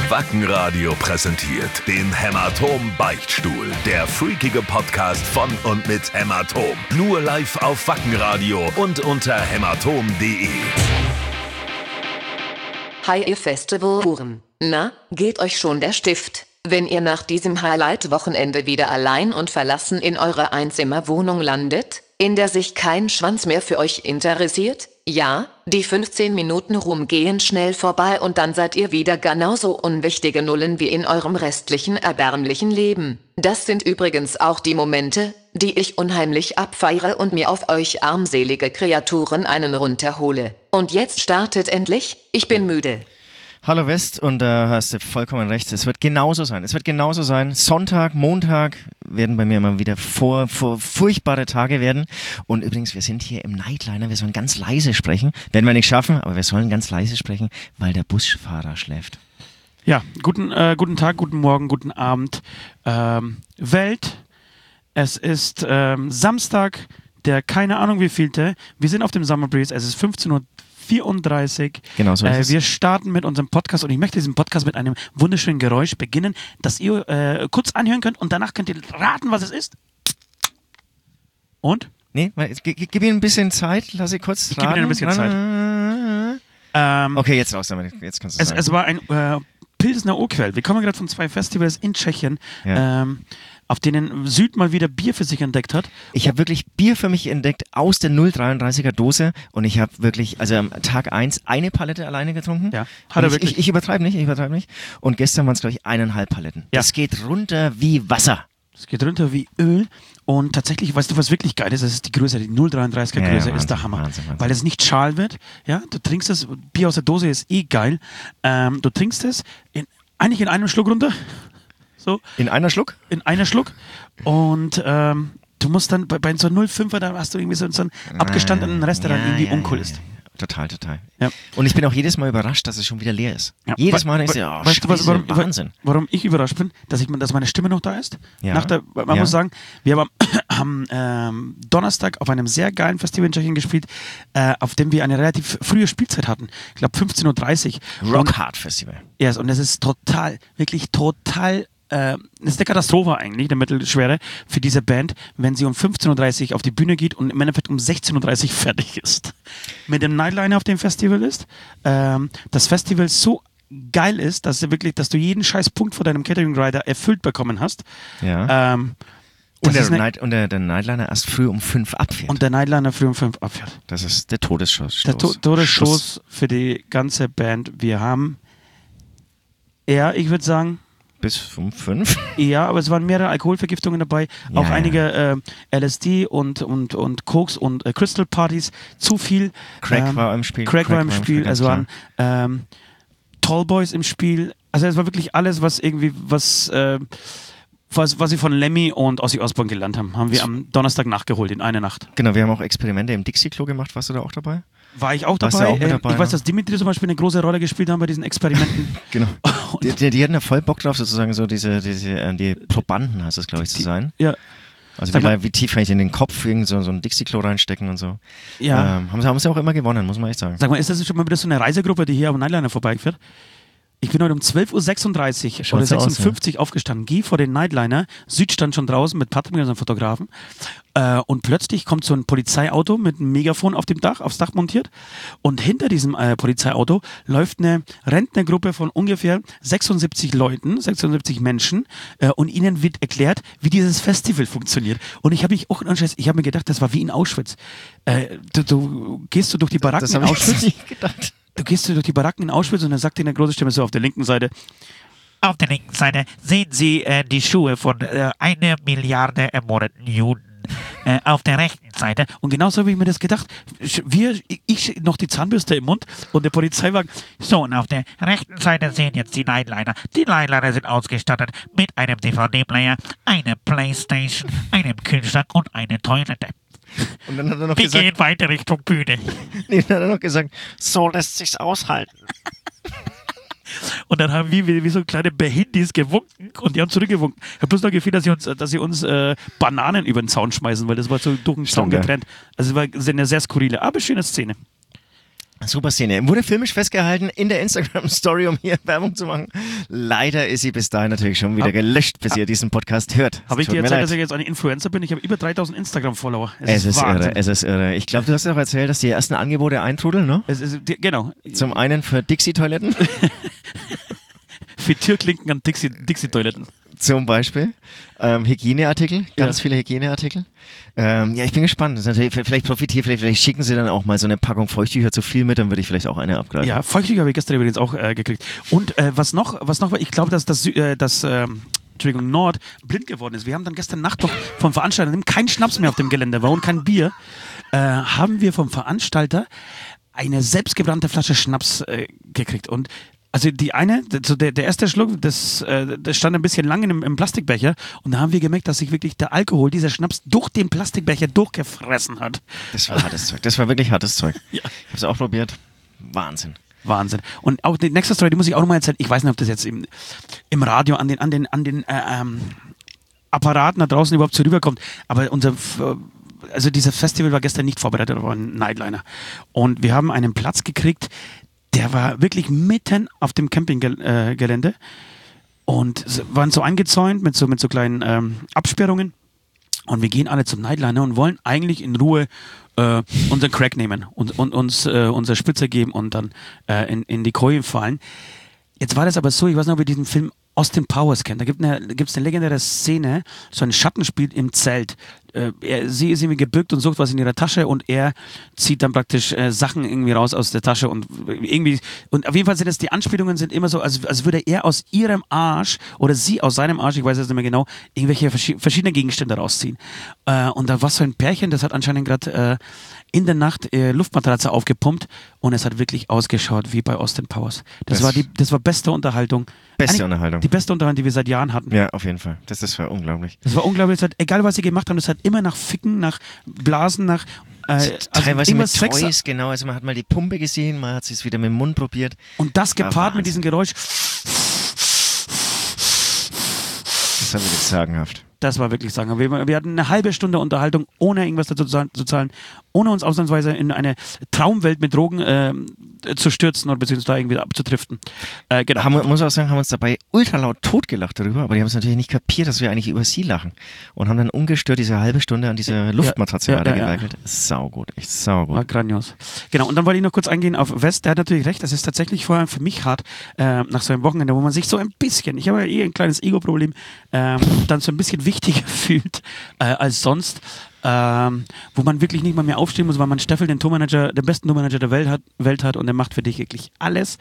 Wackenradio präsentiert den Hämatom-Beichtstuhl. Der freakige Podcast von und mit Hämatom. Nur live auf Wackenradio und unter hämatom.de. Hi ihr Festivalhuren. Na, geht euch schon der Stift, wenn ihr nach diesem Highlight-Wochenende wieder allein und verlassen in eurer Einzimmerwohnung landet, in der sich kein Schwanz mehr für euch interessiert? Ja, die 15 Minuten Ruhm gehen schnell vorbei und dann seid ihr wieder genauso unwichtige Nullen wie in eurem restlichen erbärmlichen Leben. Das sind übrigens auch die Momente, die ich unheimlich abfeiere und mir auf euch armselige Kreaturen einen runterhole. Und jetzt startet endlich, ich bin müde. Hallo West, und da hast du vollkommen recht, es wird genauso sein. Es wird genauso sein. Sonntag, Montag werden bei mir immer wieder furchtbare Tage werden. Und übrigens, wir sind hier im Nightliner, wir sollen ganz leise sprechen. Werden wir nicht schaffen, aber wir sollen ganz leise sprechen, weil der Busfahrer schläft. Ja, guten Tag, guten Morgen, guten Abend. Welt, es ist Samstag, der keine Ahnung wievielte. Wir sind auf dem Summer Breeze, es ist 15:34 Uhr. Genau so ist es. Wir starten mit unserem Podcast und ich möchte diesen Podcast mit einem wunderschönen Geräusch beginnen, das ihr kurz anhören könnt und danach könnt ihr raten, was es ist. Und? Nee, gib ihm ein bisschen Zeit, lass ich kurz raten. Gib mir ein bisschen Zeit. Okay, jetzt raus damit. Jetzt kannst du sagen. Es war ein Pilsner Urquell. Wir kommen gerade von 2 Festivals in Tschechien. Ja. Auf denen Süd mal wieder Bier für sich entdeckt hat. Ich habe wirklich Bier für mich entdeckt aus der 0,33er Dose und ich habe wirklich, also am Tag 1 eine Palette alleine getrunken. Ja, hat er wirklich. Ich übertreibe nicht. Und gestern waren es, glaube ich, 1,5 Paletten. Ja. Das geht runter wie Wasser. Es geht runter wie Öl und tatsächlich, weißt du, was wirklich geil ist? Das ist die Größe, die 0,33er Größe ist der Hammer. Wahnsinn. Weil es nicht schal wird. Ja, du trinkst es, Bier aus der Dose ist eh geil. Du trinkst es eigentlich in einem Schluck runter. So. In einer Schluck? In einer Schluck. Und du musst dann bei so 0,5er, da hast du irgendwie so einen abgestandenen Rest, der dann irgendwie uncool ist. Total. Ja. Und ich bin auch jedes Mal überrascht, dass es schon wieder leer ist. Ja. Jedes Mal denke ich, weißt du, Wahnsinn. Warum ich überrascht bin? Dass meine Stimme noch da ist? Ja. Man muss sagen, wir haben am Donnerstag auf einem sehr geilen Festival in Tschechien gespielt, auf dem wir eine relativ frühe Spielzeit hatten. Ich glaube 15:30 Uhr. Rockhard Festival. Ja, und es ist wirklich total. Das ist eine Katastrophe eigentlich, der Mittelschwere für diese Band, wenn sie um 15:30 Uhr auf die Bühne geht und im Endeffekt um 16:30 Uhr fertig ist. Mit dem Nightliner auf dem Festival ist, das Festival so geil ist, dass du jeden scheiß Punkt vor deinem Catering-Rider erfüllt bekommen hast. Ja. Und der Nightliner erst früh um 5 abfährt. Und der Nightliner früh um 5 abfährt. Das ist der Todesstoß. Der Todesstoß für die ganze Band. Wir haben ich würde sagen, bis um 5? Ja, aber es waren mehrere Alkoholvergiftungen dabei, auch einige LSD und Koks und Crystal Partys, zu viel. Crack war im Spiel. Es waren Tallboys im Spiel. Also es war wirklich alles, was sie von Lemmy und Ozzy Osbourne gelernt haben wir am Donnerstag nachgeholt in einer Nacht. Genau, wir haben auch Experimente im Dixie-Klo gemacht. Warst du da auch dabei? War ich auch dabei. Warst du auch mit dabei? Ich weiß, dass Dimitri zum Beispiel eine große Rolle gespielt haben bei diesen Experimenten. Genau. Die hatten ja voll Bock drauf, sozusagen so die Probanden, heißt das, glaube ich, zu sein. Ja. Also wie tief kann ich in den Kopf so ein Dixie-Klo reinstecken und so. Ja. Haben sie auch immer gewonnen, muss man echt sagen. Sag mal, ist das schon mal wieder so eine Reisegruppe, die hier am Nightliner vorbeifährt? Ich bin heute um 12:36 Uhr oder 56 Uhr aufgestanden, gehe vor den Nightliner, Süd stand schon draußen mit Patrick, unserem Fotografen, und plötzlich kommt so ein Polizeiauto mit einem Megafon aufs Dach montiert und hinter diesem Polizeiauto läuft eine Rentnergruppe von ungefähr 76 Leuten, 76 Menschen, und ihnen wird erklärt, wie dieses Festival funktioniert. Und ich habe mir gedacht, das war wie in Auschwitz. Du gehst durch die Baracken in Auschwitz. Nicht gedacht. Du gehst durch die Baracken in Auschwitz und dann sagt dir eine große Stimme so auf der linken Seite: Auf der linken Seite sehen Sie die Schuhe von 1 Milliarde ermordeten Juden. Auf der rechten Seite. Und genauso habe ich mir das gedacht. Ich noch die Zahnbürste im Mund und der Polizeiwagen. So, und auf der rechten Seite sehen jetzt die Nightliner. Die Nightliner sind ausgestattet mit einem DVD-Player, einer Playstation, einem Kühlschrank und einer Toilette. Und dann hat er noch Wir gehen weiter Richtung Bühne. Nee, dann hat er noch gesagt, so lässt sich's aushalten. Und dann haben wir wie so kleine Behindis gewunken und die haben zurückgewunken. Ich habe bloß noch gefehlt, dass sie uns Bananen über den Zaun schmeißen, weil das war so durch den Zaun getrennt. Also es war eine sehr skurrile, aber schöne Szene. Super Szene. Wurde filmisch festgehalten in der Instagram-Story, um hier Werbung zu machen. Leider ist sie bis dahin natürlich schon wieder gelöscht, bis ihr diesen Podcast hört. Habe ich dir erzählt, dass ich jetzt ein Influencer bin? Ich habe über 3000 Instagram-Follower. Es ist irre. Ich glaube, du hast auch erzählt, dass die ersten Angebote eintrudeln, ne? Genau. Zum einen für Dixie-Toiletten. Für Türklinken an Dixie-Toiletten. Zum Beispiel. Hygieneartikel, ganz viele Hygieneartikel. Ja, ich bin gespannt. Das ist natürlich, vielleicht schicken sie dann auch mal so eine Packung Feuchttücher zu viel mit, dann würde ich vielleicht auch eine abgreifen. Ja, Feuchttücher habe ich gestern übrigens auch gekriegt. Und was noch war, ich glaube, dass Nord blind geworden ist. Wir haben dann gestern Nacht noch vom Veranstalter, kein Schnaps mehr auf dem Gelände war und kein Bier, haben wir vom Veranstalter eine selbstgebrannte Flasche Schnaps gekriegt. Und also die eine, der erste Schluck, das stand ein bisschen lang im Plastikbecher und da haben wir gemerkt, dass sich wirklich der Alkohol, dieser Schnaps, durch den Plastikbecher durchgefressen hat. Das war hartes Zeug, das war wirklich hartes Zeug. Ja. Ich habe es auch probiert. Wahnsinn. Und auch die nächste Story, die muss ich auch nochmal erzählen. Ich weiß nicht, ob das jetzt im Radio an den Apparaten da draußen überhaupt so rüberkommt, aber dieses Festival war gestern nicht vorbereitet, aber ein Nightliner. Und wir haben einen Platz gekriegt, der war wirklich mitten auf dem Campinggelände und waren so eingezäunt mit so kleinen Absperrungen. Und wir gehen alle zum Nightliner und wollen eigentlich in Ruhe unseren Crack nehmen und uns unsere Spritze geben und dann in die Koje fallen. Jetzt war das aber so, ich weiß noch, ob ihr diesen Film Austin Powers kennt. Da gibt es eine legendäre Szene, so ein Schattenspiel im Zelt. Sie ist irgendwie gebückt und sucht was in ihrer Tasche und er zieht dann praktisch Sachen irgendwie raus aus der Tasche und irgendwie, und auf jeden Fall sind es, die Anspielungen sind immer so, als würde er aus ihrem Arsch oder sie aus seinem Arsch, ich weiß es nicht mehr genau, irgendwelche verschiedene Gegenstände rausziehen. Und da war so ein Pärchen, das hat anscheinend gerade in der Nacht Luftmatratze aufgepumpt und es hat wirklich ausgeschaut wie bei Austin Powers. Das war beste Unterhaltung. Die beste Unterhaltung, die wir seit Jahren hatten. Ja, auf jeden Fall. Das war unglaublich. Das war unglaublich. Egal, was sie gemacht haben, das hat immer nach Ficken, nach Blasen, nach teilweise mit Toys, genau. Also man hat mal die Pumpe gesehen, man hat es wieder mit dem Mund probiert. Und das gepaart mit diesem Geräusch. Das war wirklich sagenhaft. Das war wirklich sagenhaft. Wir hatten eine halbe Stunde Unterhaltung, ohne irgendwas dazu zu zahlen, ohne uns ausnahmsweise in eine Traumwelt mit Drogen zu stürzen oder beziehungsweise da irgendwie abzudriften. Genau. Muss auch sagen, haben uns dabei ultra laut totgelacht darüber, aber die haben es natürlich nicht kapiert, dass wir eigentlich über sie lachen und haben dann ungestört diese halbe Stunde an dieser Luftmatratze weitergeweigelt. Saugut, echt saugut. War grandios. Genau, und dann wollte ich noch kurz eingehen auf West, der hat natürlich recht, das ist tatsächlich vor allem für mich hart, nach so einem Wochenende, wo man sich so ein bisschen, ich habe ja ein kleines Ego-Problem, dann so ein bisschen wichtiger fühlt als sonst. Wo man wirklich nicht mal mehr aufstehen muss, weil man Steffel, den besten Tourmanager der Welt hat und der macht für dich wirklich alles.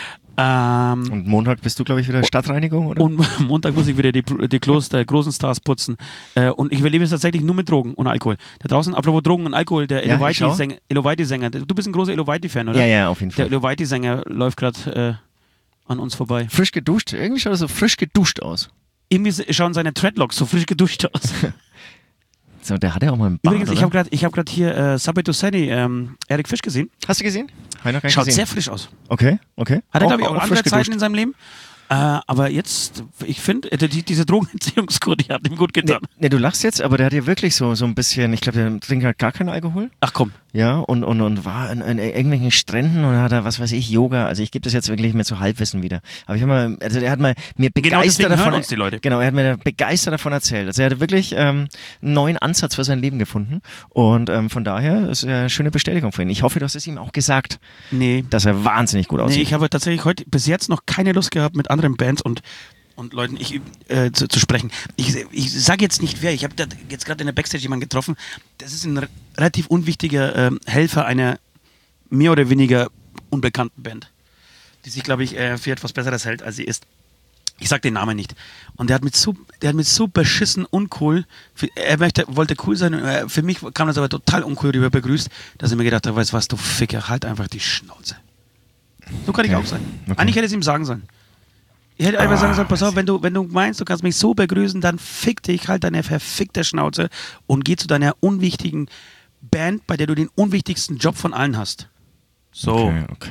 Und Montag bist du, glaube ich, wieder Stadtreinigung, oder? Und Montag muss ich wieder die Klos der großen Stars putzen. Und ich überlebe es tatsächlich nur mit Drogen und Alkohol. Da draußen, apropos Drogen und Alkohol, der Elovaiti-Sänger, du bist ein großer Elovaiti-Fan, oder? Ja, auf jeden Fall. Der Elovaiti-Sänger läuft gerade an uns vorbei. Frisch geduscht, irgendwie schaut er so frisch geduscht aus. Irgendwie schauen seine Dreadlocks so frisch geduscht aus. So, der hat ja auch mal einen Bart, übrigens, ich habe gerade hier Subway to Sally, Eric Fisch gesehen. Hast du gesehen? Schaut sehr frisch aus. Okay. Hat er, glaube ich, auch andere Zeiten in seinem Leben. Aber jetzt, ich finde, diese Drogenentziehungskur, die hat ihm gut getan. Nee, du lachst jetzt, aber der hat ja wirklich so ein bisschen, ich glaube, der trinkt halt gar keinen Alkohol. Ach komm. Ja, und war an irgendwelchen Stränden und hat da, was weiß ich, Yoga. Also ich gebe das jetzt wirklich mehr zu Halbwissen wieder. Aber er hat mal mir begeistert davon. Uns die Leute. Genau, er hat mir begeistert davon erzählt. Also er hat wirklich einen neuen Ansatz für sein Leben gefunden. Und von daher ist eine schöne Bestätigung für ihn. Ich hoffe, du hast es ihm auch gesagt, dass er wahnsinnig gut aussieht. Nee, ich habe tatsächlich heute bis jetzt noch keine Lust gehabt, mit anderen Bands und Leuten zu sprechen. Ich sage jetzt nicht wer, ich habe jetzt gerade in der Backstage jemanden getroffen, das ist ein relativ unwichtiger Helfer einer mehr oder weniger unbekannten Band, die sich, glaube ich, für etwas Besseres hält, als sie ist. Ich sage den Namen nicht. Und der hat mich so beschissen uncool, wollte cool sein, für mich kam das aber total uncool rüber begrüßt, dass ich mir gedacht habe, weißt du was, du Ficker, halt einfach die Schnauze. So kann ich auch sein. Okay. Eigentlich hätte ich es ihm sagen sollen. Ich hätte einfach sagen sollen, pass auf, wenn du meinst, du kannst mich so begrüßen, dann fick dich, halt deine verfickte Schnauze und geh zu deiner unwichtigen Band, bei der du den unwichtigsten Job von allen hast. So.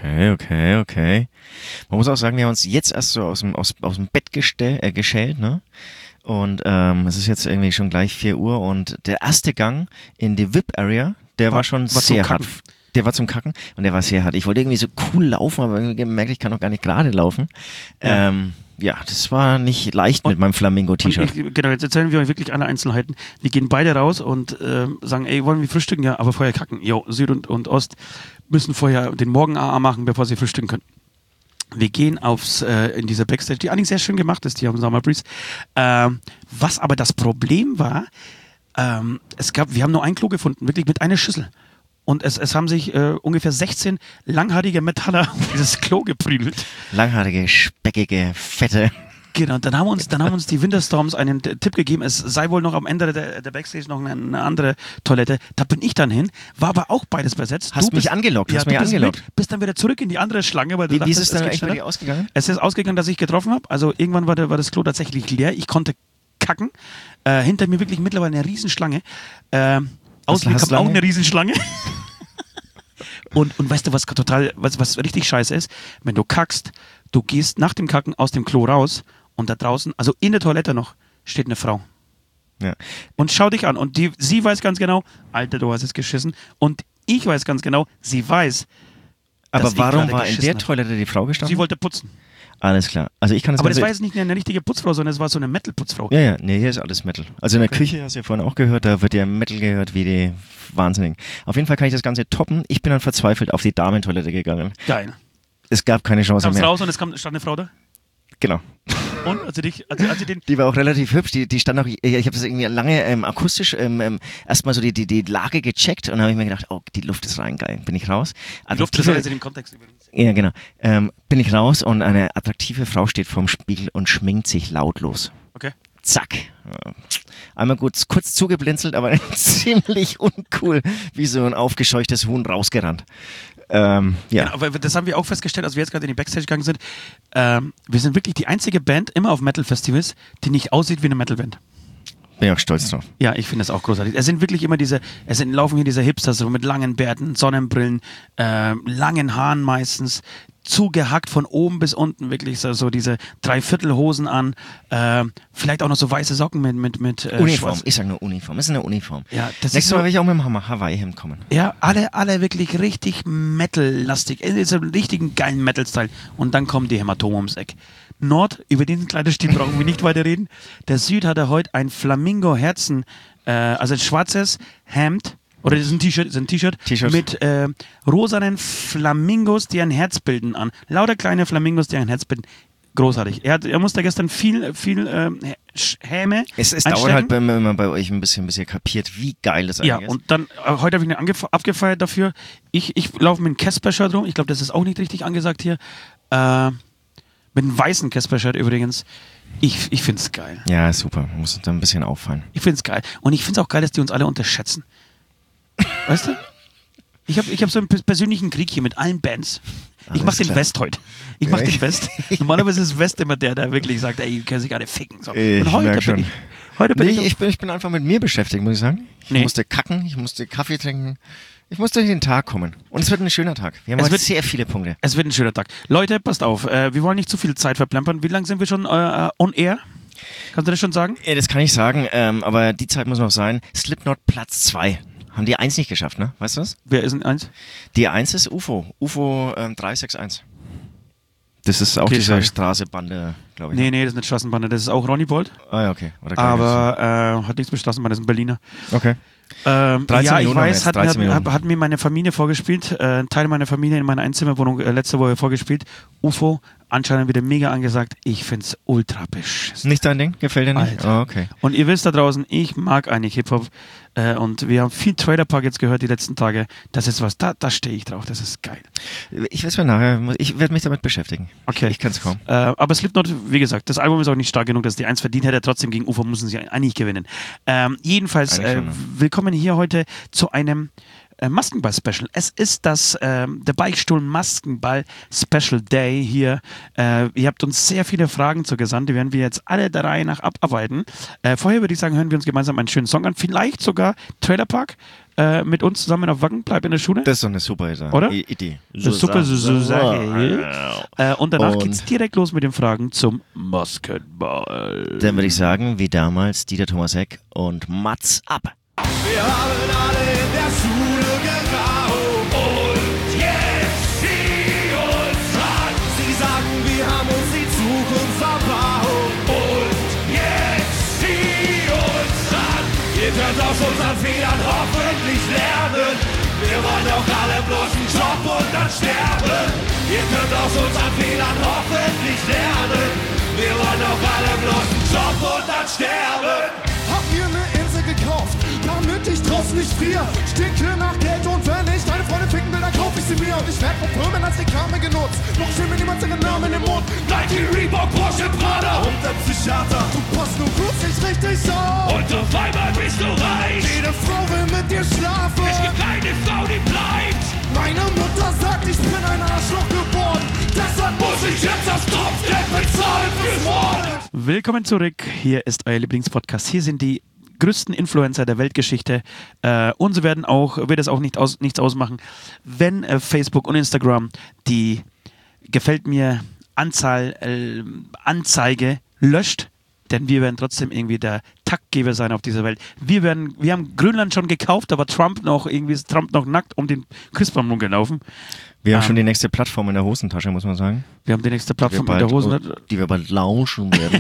Okay. Man muss auch sagen, wir haben uns jetzt erst so aus dem Bett geschält, ne? Und es ist jetzt irgendwie schon gleich 4 Uhr und der erste Gang in die VIP-Area, der war schon sehr hart. Der war zum Kacken und der war sehr hart. Ich wollte irgendwie so cool laufen, aber irgendwie gemerkt, ich kann noch gar nicht gerade laufen. Ja, das war nicht leicht mit meinem Flamingo-T-Shirt. Genau, jetzt erzählen wir euch wirklich alle Einzelheiten. Wir gehen beide raus und sagen, ey, wollen wir frühstücken? Ja, aber vorher kacken. Jo, Süd und Ost müssen vorher den Morgen AA machen, bevor sie frühstücken können. Wir gehen in diese Backstage, die eigentlich sehr schön gemacht ist, hier am Summer Breeze. Was aber das Problem war, wir haben nur ein Klo gefunden, wirklich mit einer Schüssel. Und es haben sich ungefähr 16 langhaarige Metaller um dieses Klo geprügelt. Langhaarige, speckige, fette. Genau, dann haben uns die Winterstorms einen Tipp gegeben, es sei wohl noch am Ende der Backstage noch eine andere Toilette. Da bin ich dann hin, war aber auch beides besetzt. Hast mich angelockt, bist dann wieder zurück in die andere Schlange. Weil wie ist es dann eigentlich bei dir ausgegangen? Es ist ausgegangen, dass ich getroffen habe. Also irgendwann war das Klo tatsächlich leer. Ich konnte kacken. Hinter mir wirklich mittlerweile eine Riesenschlange. Ausblick habe auch eine Riesenschlange. Und weißt du, was richtig scheiße ist? Wenn du kackst, du gehst nach dem Kacken aus dem Klo raus und da draußen, also in der Toilette noch, steht eine Frau. Ja. Und schau dich an. Und sie weiß ganz genau, Alter, du hast es geschissen. Und ich weiß ganz genau, sie weiß. Aber warum war in der Toilette die Frau gestanden? Sie wollte putzen. Alles klar. Also ich kann das Aber das war jetzt nicht eine richtige Putzfrau, sondern es war so eine Metal-Putzfrau. Ja, nee, hier ist alles Metal. Also in der Küche, hast du ja vorhin auch gehört, da wird ja Metal gehört wie die Wahnsinnigen. Auf jeden Fall kann ich das Ganze toppen. Ich bin dann verzweifelt auf die Damentoilette gegangen. Geil. Es gab keine Chance mehr. Raus und stand eine Frau da? Genau. Und? Die war auch relativ hübsch. Die stand auch, ich habe das irgendwie lange akustisch erstmal so die Lage gecheckt und habe ich mir gedacht, oh, die Luft ist rein, geil. Bin ich raus. Die Luft ist also in dem Kontext übrigens. Ja, genau. Bin ich raus und eine attraktive Frau steht vorm Spiegel und schminkt sich lautlos. Okay. Zack. Einmal kurz zugeblinzelt, aber ziemlich uncool, wie so ein aufgescheuchtes Huhn rausgerannt. Ja. Genau, aber das haben wir auch festgestellt, als wir jetzt gerade in die Backstage gegangen sind. Wir sind wirklich die einzige Band immer auf Metal-Festivals, die nicht aussieht wie eine Metal-Band. Bin ich auch stolz drauf. Ja, ich finde das auch großartig. Es sind wirklich immer laufen hier diese Hipsters so mit langen Bärten, Sonnenbrillen, langen Haaren meistens, zugehackt von oben bis unten, wirklich so diese Dreiviertelhosen an, vielleicht auch noch so weiße Socken mit Uniform, Schwarz. Ich sage nur Uniform, es ist eine Uniform. Ja, Nächstes Mal will ich auch mit dem Hawaii-Hemd kommen. Ja, alle wirklich richtig Metal-lastig, so einen richtigen geilen Metal-Style. Und dann kommen die Hämatome ums Eck. Nord, über diesen Kleiderstil brauchen wir nicht weiter reden. Der Süd hatte heute ein Flamingo-Herzen, also ein schwarzes Hemd, oder das ist ein T-Shirt mit rosanen Flamingos, die ein Herz bilden an. Lauter kleine Flamingos, die ein Herz bilden. Großartig. Er musste gestern viel Häme Es dauert halt, wenn man bei euch ein bisschen kapiert, wie geil das eigentlich ist. Ja, und dann, heute habe ich ihn abgefeiert dafür. Ich laufe mit einem Casper-Shirt rum. Ich glaube, das ist auch nicht richtig angesagt hier. Mit einem weißen Casper-Shirt übrigens. Ich finde es geil. Ja, super. Muss da ein bisschen auffallen. Ich finde es geil. Und ich finde es auch geil, dass die uns alle unterschätzen. Weißt du? Ich hab so einen persönlichen Krieg hier mit allen Bands. Ich mach den West heute. Ich mach den West. Normalerweise ist West immer der wirklich sagt, ey, ihr könnt sich alle ficken. So. Und heute bin ich bin einfach mit mir beschäftigt, muss ich sagen. Ich musste kacken, ich musste Kaffee trinken. Ich muss durch den Tag kommen. Und es wird ein schöner Tag. Wir haben heute sehr viele Punkte. Es wird ein schöner Tag. Leute, passt auf. Wir wollen nicht zu viel Zeit verplempern. Wie lange sind wir schon on air? Kannst du das schon sagen? Ja, das kann ich sagen. Aber die Zeit muss noch sein. Slipknot Platz 2. Haben die 1 nicht geschafft, ne? Weißt du was? Wer ist denn 1? Die 1 ist UFO. UFO 361. Das ist auch diese Straßenbande, glaube ich. Nee, das ist nicht Straßenbande. Das ist auch Ronny Bolt. Ah ja, okay. Aber hat nichts mit Straßenbande, das ist ein Berliner. Okay. Ja, ich weiß, hat mir meine Familie vorgespielt, ein Teil meiner Familie in meiner Einzimmerwohnung letzte Woche vorgespielt. UFO, anscheinend wieder mega angesagt. Ich find's ultra beschissen. Nicht dein Ding? Gefällt dir nicht? Oh, okay. Und ihr wisst da draußen, ich mag eigentlich Hip-Hop und wir haben viel Trailer Park jetzt gehört die letzten Tage. Das ist was, da stehe ich drauf, das ist geil. Ich weiß mal nachher, ich werde mich damit beschäftigen. Okay. Ich kann es kaum. Aber Slipknot, wie gesagt, das Album ist auch nicht stark genug, dass die 1 verdient hätte. Trotzdem gegen UFO müssen sie eigentlich gewinnen. Jedenfalls, willkommen hier heute zu einem Maskenball-Special. Es ist der Beichtstuhl Maskenball Special Day hier. Ihr habt uns sehr viele Fragen zugesandt, die werden wir jetzt alle der Reihe nach abarbeiten. Vorher würde ich sagen, hören wir uns gemeinsam einen schönen Song an. Vielleicht sogar Trailer Park mit uns zusammen auf Wacken, bleib in der Schule. Das ist doch eine super Idee. Oder? Idee. Super. Und danach geht's direkt los mit den Fragen zum Maskenball. Dann würde ich sagen, wie damals Dieter Thomas Heck und Mats ab. Wir haben alle in der Schule geraucht. könnt aus unseren Fehlern hoffentlich lernen. Wir wollen doch alle bloß einen Job und dann sterben. Ihr könnt aus unseren Fehlern hoffentlich lernen. Wir wollen doch alle bloß einen Job und dann sterben. Hab mir eine Insel gekauft, damit ich draußen nicht friere. Stinke nach Geld und wenn ich deine Freundin ficken will, dann kauf ich sie mir. Und ich werd von Firmen als Reklame genutzt. Noch schön mir niemand seinen Namen im Mund. Nike, Reebok, Porsche, Prada Und der Psychiater, du passt nur kurz nicht richtig auf. und auf einmal bist du reich. Jede Frau will mit dir schlafen. Es gibt keine Frau, die bleibt. Meine Mutter sagt, ich bin ein Arschloch geworden. Deshalb Muss ich jetzt das Tropfgeld bezahlen fürs Mord? Willkommen zurück. Hier ist euer Lieblingspodcast. Hier sind die größten Influencer der Weltgeschichte. Uns wird es auch nichts ausmachen, wenn Facebook und Instagram die Gefällt mir Anzeige löscht. Denn wir werden trotzdem irgendwie der Taktgeber sein auf dieser Welt. Wir haben Grönland schon gekauft, aber Trump noch nackt um den Christbaum rumgelaufen. Wir haben schon die nächste Plattform in der Hosentasche, muss man sagen. Wir haben die nächste Plattform in der Hosentasche. Die wir bald launchen werden.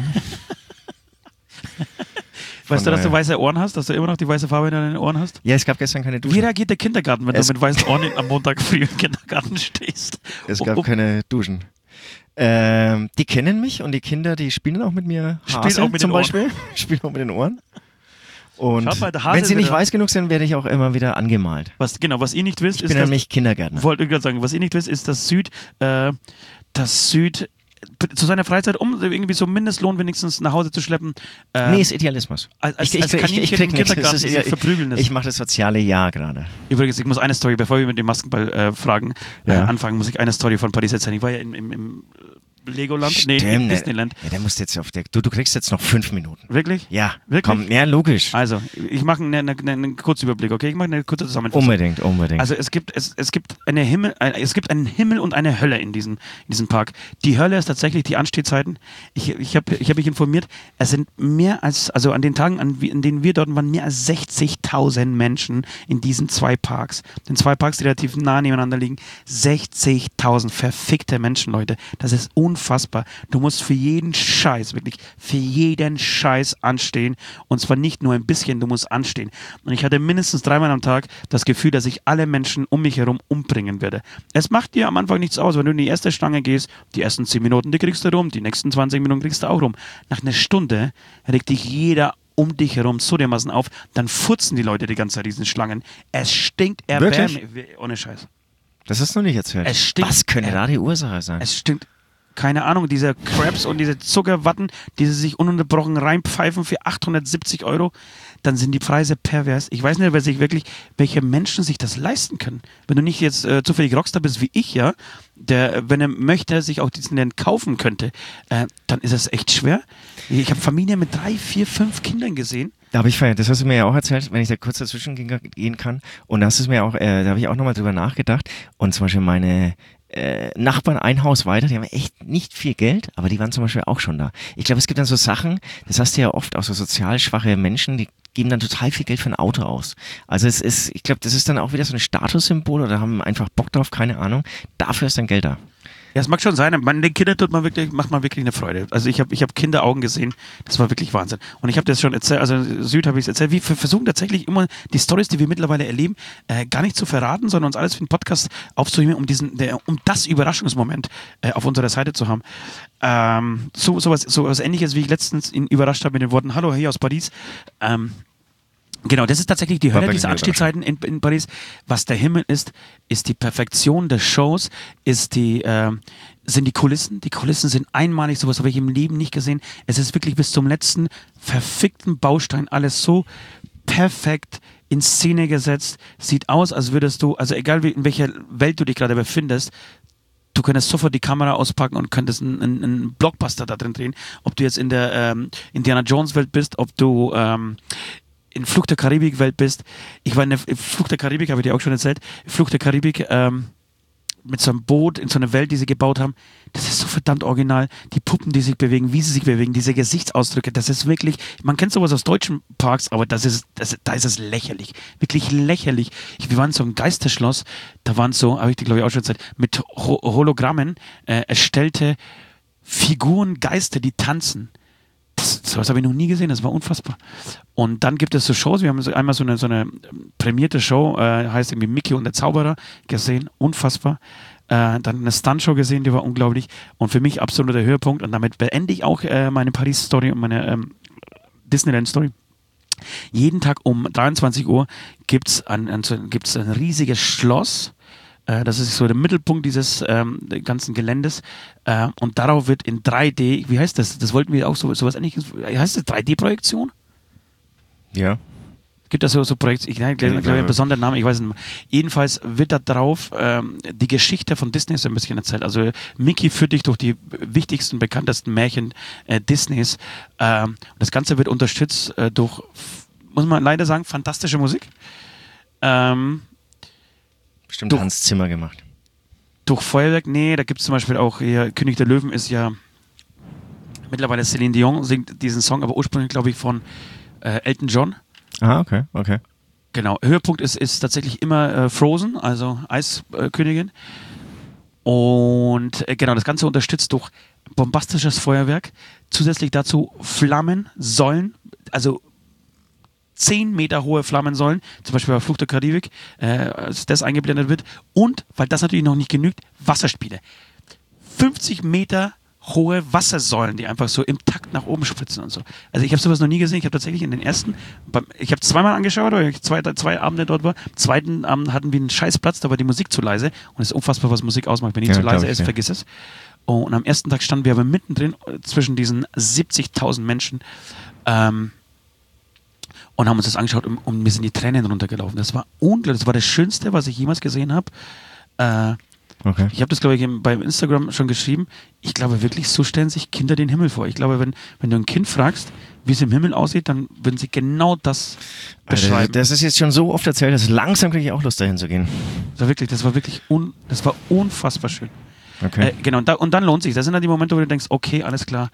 Weißt du, dass du weiße Ohren hast? Dass du immer noch die weiße Farbe in deinen Ohren hast? Ja, es gab gestern keine Duschen. Wie reagiert der Kindergarten, wenn du mit weißen Ohren am Montag früh im Kindergarten stehst? Es gab keine Duschen. Die kennen mich und die Kinder, die spielen auch mit mir Hase auch mit zum den Ohren. Beispiel. Spielen auch mit den Ohren. Und Schaut mal, der Hase wenn sie nicht wieder- weiß genug sind, werde ich auch immer wieder angemalt. Was ihr nicht wisst, Ich bin nämlich Kindergärtner. wollte ich gerade sagen, was ihr nicht wisst, ist, dass Süd zu seiner Freizeit, um irgendwie so Mindestlohn wenigstens nach Hause zu schleppen, Nee, ist Idealismus. als ich Kaninchen krieg im nichts. Kindergarten Das ist sich verprügeln ist. Ich mache das soziale Jahr gerade. Übrigens, ich muss eine Story, bevor wir mit den Maskenball-Fragen Ja. anfangen, muss ich eine Story von Paris erzählen. Ich war ja im Legoland, in Stimmt. Disneyland. Ja, der muss jetzt auf der. Du kriegst jetzt noch 5 Minuten. Wirklich? Ja, Wirklich? komm, ja, logisch. Also, ich mache einen Kurzüberblick, okay? Ich mache eine kurze Zusammenfassung. Unbedingt. Also es gibt einen Himmel und eine Hölle in diesem Park. Die Hölle ist tatsächlich die Anstehzeiten. Ich hab mich informiert, es sind an den Tagen, an denen wir dort waren, mehr als 60.000 Menschen in diesen 2 Parks. Den 2 Parks, die relativ nah nebeneinander liegen. 60.000 verfickte Menschen, Leute. Das ist unfassbar. Du musst für jeden Scheiß anstehen. Und zwar nicht nur ein bisschen, du musst anstehen. Und ich hatte mindestens 3-mal am Tag das Gefühl, dass ich alle Menschen um mich herum umbringen werde. Es macht dir am Anfang nichts aus, wenn du in die erste Schlange gehst, die ersten 10 Minuten, die kriegst du rum, die nächsten 20 Minuten kriegst du auch rum. Nach einer Stunde regt dich jeder um dich herum so dermaßen auf, dann furzen die Leute die ganze Zeit diesen Schlangen. Es stinkt erbärmlich. Ohne Scheiß. Das hast du noch nicht erzählt. Es stinkt. Was könnte da die Ursache sein? Es stinkt. Keine Ahnung, diese Crabs und diese Zuckerwatten, die sie sich ununterbrochen reinpfeifen für 870 €, dann sind die Preise pervers. Ich weiß nicht, welche Menschen sich das leisten können. Wenn du nicht jetzt zufällig Rockstar bist wie ich, ja, der, wenn er möchte, sich auch diesen Land kaufen könnte, dann ist das echt schwer. Ich habe Familien mit 3, 4, 5 Kindern gesehen. Das hast du mir ja auch erzählt, wenn ich da kurz dazwischen gehen kann. Und da habe ich auch nochmal drüber nachgedacht. Und zum Beispiel meine Nachbarn ein Haus weiter, die haben echt nicht viel Geld, aber die waren zum Beispiel auch schon da. Ich glaube, es gibt dann so Sachen, das hast du ja oft auch so sozial schwache Menschen, die geben dann total viel Geld für ein Auto aus. Also ich glaube, das ist dann auch wieder so ein Statussymbol oder haben einfach Bock drauf, keine Ahnung. Dafür ist dann Geld da. Ja, es mag schon sein, den Kindern macht man wirklich eine Freude. Also ich hab Kinderaugen gesehen, das war wirklich Wahnsinn. Und ich habe das schon erzählt, also Süd habe ich es erzählt, wir versuchen tatsächlich immer die Storys, die wir mittlerweile erleben, gar nicht zu verraten, sondern uns alles für den Podcast aufzunehmen, um das Überraschungsmoment auf unserer Seite zu haben. Sowas Ähnliches, wie ich letztens ihn überrascht habe mit den Worten, hallo, hier aus Paris. Genau, das ist tatsächlich die Hölle dieser Anstehzeiten in Paris. Was der Himmel ist die Perfektion der Shows, sind die Kulissen. Die Kulissen sind einmalig, sowas habe ich im Leben nicht gesehen. Es ist wirklich bis zum letzten verfickten Baustein alles so perfekt in Szene gesetzt. Sieht aus, als würdest du, also egal in welcher Welt du dich gerade befindest, du könntest sofort die Kamera auspacken und könntest einen Blockbuster da drin drehen. Ob du jetzt in der Indiana Jones Welt bist, ob du in Fluch der Karibik-Welt bist. Ich war in der Fluch der Karibik, habe ich dir auch schon erzählt. Fluch der Karibik mit so einem Boot in so einer Welt, die sie gebaut haben. Das ist so verdammt original. Die Puppen, die sich bewegen, wie sie sich bewegen, diese Gesichtsausdrücke, das ist wirklich, man kennt sowas aus deutschen Parks, aber da ist es lächerlich. Wirklich lächerlich. Wir waren in so einem Geisterschloss, da waren so, habe ich dir glaube ich auch schon erzählt, mit Hologrammen erstellte Figuren, Geister, die tanzen. sowas habe ich noch nie gesehen, das war unfassbar. Und dann gibt es so Shows, wir haben einmal so eine prämierte Show, heißt irgendwie Mickey und der Zauberer, gesehen, unfassbar. Dann eine Stuntshow gesehen, die war unglaublich. Und für mich absoluter Höhepunkt. Und damit beende ich auch meine Paris-Story und meine Disneyland-Story. Jeden Tag um 23 Uhr gibt es ein riesiges Schloss. Das ist so der Mittelpunkt dieses ganzen Geländes. Und darauf wird in 3D, wie heißt das? Das wollten wir auch sowas ähnliches. Heißt das 3D-Projektion? Ja. Gibt das so Projektionen? Ich glaube, einen besonderen Namen, ich weiß nicht mehr. Jedenfalls wird da drauf die Geschichte von Disney so ein bisschen erzählt. Also Mickey führt dich durch die wichtigsten, bekanntesten Märchen Disneys. Das Ganze wird unterstützt durch, muss man leider sagen, fantastische Musik. Bestimmt Hans Zimmer gemacht. Durch Feuerwerk? Nee, da gibt es zum Beispiel auch hier, König der Löwen ist ja mittlerweile Celine Dion singt diesen Song, aber ursprünglich glaube ich von Elton John. Ah, okay. Genau, Höhepunkt ist tatsächlich immer Frozen, also Eiskönigin. Und genau, das Ganze unterstützt durch bombastisches Feuerwerk. Zusätzlich dazu Flammensäulen, also 10 Meter hohe Flammensäulen, zum Beispiel bei Fluch der Karibik, als das eingeblendet wird. Und, weil das natürlich noch nicht genügt, Wasserspiele. 50 Meter hohe Wassersäulen, die einfach so im Takt nach oben spritzen und so. Also ich habe sowas noch nie gesehen. Ich habe tatsächlich in den ersten, ich habe zweimal angeschaut, weil ich zwei Abende dort war. Am zweiten Abend hatten wir einen Scheißplatz, da war die Musik zu leise. Und es ist unfassbar, was Musik ausmacht. Wenn die zu leise ist, vergiss es. Und am ersten Tag standen wir aber mittendrin zwischen diesen 70.000 Menschen und haben uns das angeschaut und mir sind die Tränen runtergelaufen. Das war unglaublich. Das war das Schönste, was ich jemals gesehen habe. Okay. Ich habe das, glaube ich, beim Instagram schon geschrieben. Ich glaube wirklich, so stellen sich Kinder den Himmel vor. Ich glaube, wenn du ein Kind fragst, wie es im Himmel aussieht, dann würden sie genau das beschreiben. Das ist jetzt schon so oft erzählt, dass langsam kriege ich auch Lust, dahin zu gehen. Das war unfassbar schön. Okay. Genau, und dann lohnt sich. Das sind dann die Momente, wo du denkst, okay, alles klar.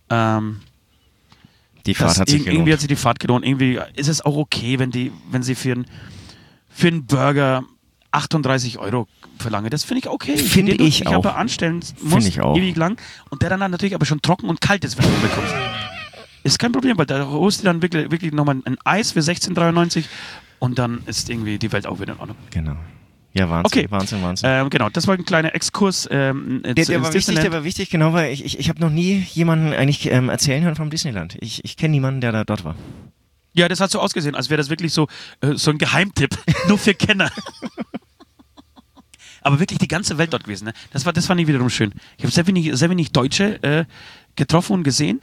Die Fahrt hat sich gelohnt. Irgendwie hat sich die Fahrt gelohnt. Irgendwie ist es auch okay, wenn sie für einen Burger 38 € verlange. Das finde ich okay. Finde ich auch. Ich aber anstellen muss, ich auch. ewig lang. Und der dann natürlich aber schon trocken und kalt ist, wenn du bekommst. Ist kein Problem, weil da holst du dann wirklich nochmal ein Eis für 16,93 und dann ist irgendwie die Welt auch wieder in Ordnung. Genau. Ja, Wahnsinn, okay. Wahnsinn. Genau, das war ein kleiner Exkurs. Der war wichtig, genau, weil ich habe noch nie jemanden eigentlich erzählen hören vom Disneyland. Ich kenne niemanden, der da dort war. Ja, das hat so ausgesehen, als wäre das wirklich so ein Geheimtipp, nur für Kenner. Aber wirklich die ganze Welt dort gewesen. Ne? Das fand ich wiederum schön. Ich habe sehr wenig Deutsche getroffen und gesehen.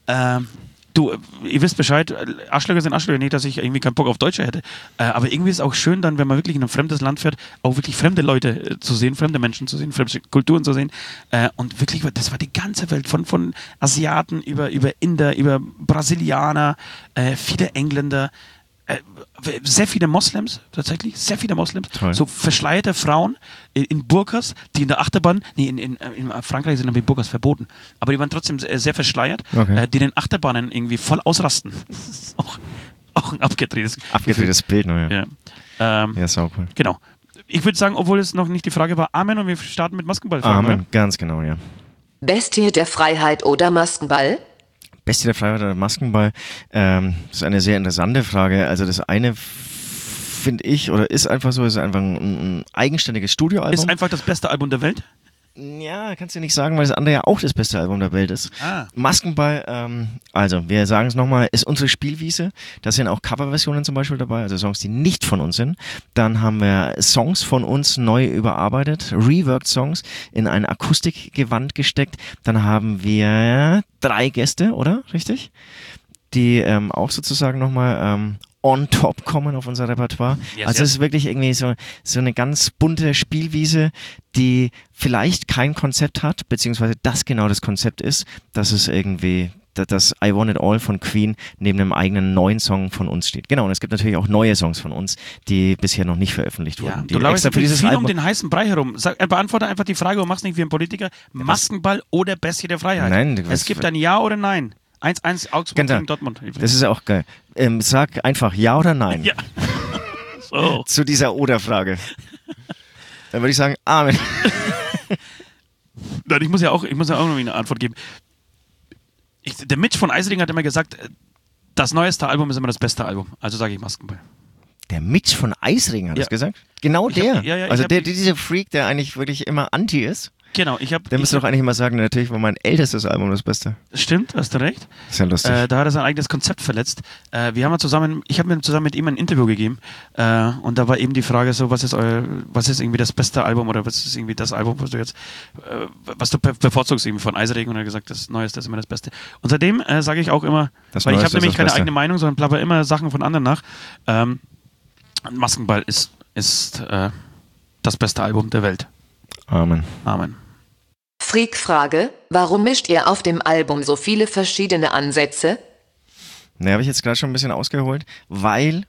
Du, ihr wisst Bescheid, Arschlöcher sind Arschlöcher, nicht, dass ich irgendwie keinen Bock auf Deutsche hätte. Aber irgendwie ist es auch schön dann, wenn man wirklich in ein fremdes Land fährt, auch wirklich fremde Leute zu sehen, fremde Menschen zu sehen, fremde Kulturen zu sehen. Und wirklich, das war die ganze Welt, von Asiaten über Inder, über Brasilianer, viele Engländer, sehr viele Moslems, tatsächlich, sehr viele Moslems. Toll. So verschleierte Frauen in Burkas, die in der Achterbahn, in Frankreich sind dann die Burkas verboten, aber die waren trotzdem sehr verschleiert, okay. Die in den Achterbahnen irgendwie voll ausrasten. Das ist auch ein abgedrehtes Bild, ne? Ja, ja, sau cool. Genau. Ich würde sagen, obwohl es noch nicht die Frage war, Amen, und wir starten mit Maskenball. Amen, oder? Ganz genau, ja. Bestie der Freiheit oder Maskenball? Bestie der Freiheit oder Maskenball? Das ist eine sehr interessante Frage. Also das eine finde ich, oder ist einfach so, ist einfach ein eigenständiges Studioalbum. Ist einfach das beste Album der Welt? Ja, kannst du nicht sagen, weil das andere ja auch das beste Album der Welt ist. Maskenball, also wir sagen es nochmal, ist unsere Spielwiese. Da sind auch Coverversionen zum Beispiel dabei, also Songs, die nicht von uns sind. Dann haben wir Songs von uns neu überarbeitet, reworked Songs in ein Akustikgewand gesteckt. Dann haben wir 3 Gäste, oder? Richtig? Die auch sozusagen nochmal on top kommen auf unser Repertoire. Yes, also es ist wirklich irgendwie so eine ganz bunte Spielwiese, die vielleicht kein Konzept hat, beziehungsweise das genau das Konzept ist, dass es irgendwie das I Want It All von Queen neben einem eigenen neuen Song von uns steht. Genau, und es gibt natürlich auch neue Songs von uns, die bisher noch nicht veröffentlicht wurden. Ja, du läufst für dieses viel um den heißen Brei herum. Beantworte einfach die Frage und mach's nicht wie ein Politiker. Maskenball oder Bestie der Freiheit? Nein. Es gibt ein Ja oder Nein. 1-1 Augsburg gegen Dortmund. Das ist auch geil. Sag einfach Ja oder Nein. Ja. So. Zu dieser Oder-Frage. Dann würde ich sagen, Amen. Nein, ich muss ja auch noch eine Antwort geben. Ich Der Mitch von Eisring hat immer gesagt, das neueste Album ist immer das beste Album. Also sage ich Maskenball. Der Mitch von Eisring hat das gesagt? Genau der. Also dieser Freak, der eigentlich wirklich immer anti ist. Genau, der müsste doch eigentlich immer sagen, natürlich war mein ältestes Album das Beste. Stimmt, hast du recht. Ist ja lustig. Da hat er sein eigenes Konzept verletzt. Ich habe zusammen mit ihm ein Interview gegeben und da war eben die Frage so, was ist irgendwie das beste Album oder was ist irgendwie das Album, was du bevorzugst irgendwie von Eisregen, und er hat gesagt, das Neueste ist immer das Beste. Und seitdem sage ich auch immer, weil ich habe nämlich keine eigene Meinung, sondern plapper immer Sachen von anderen nach. Maskenball ist das beste Album der Welt. Amen. Freak-Frage, warum mischt ihr auf dem Album so viele verschiedene Ansätze? Ne, habe ich jetzt gerade schon ein bisschen ausgeholt, weil...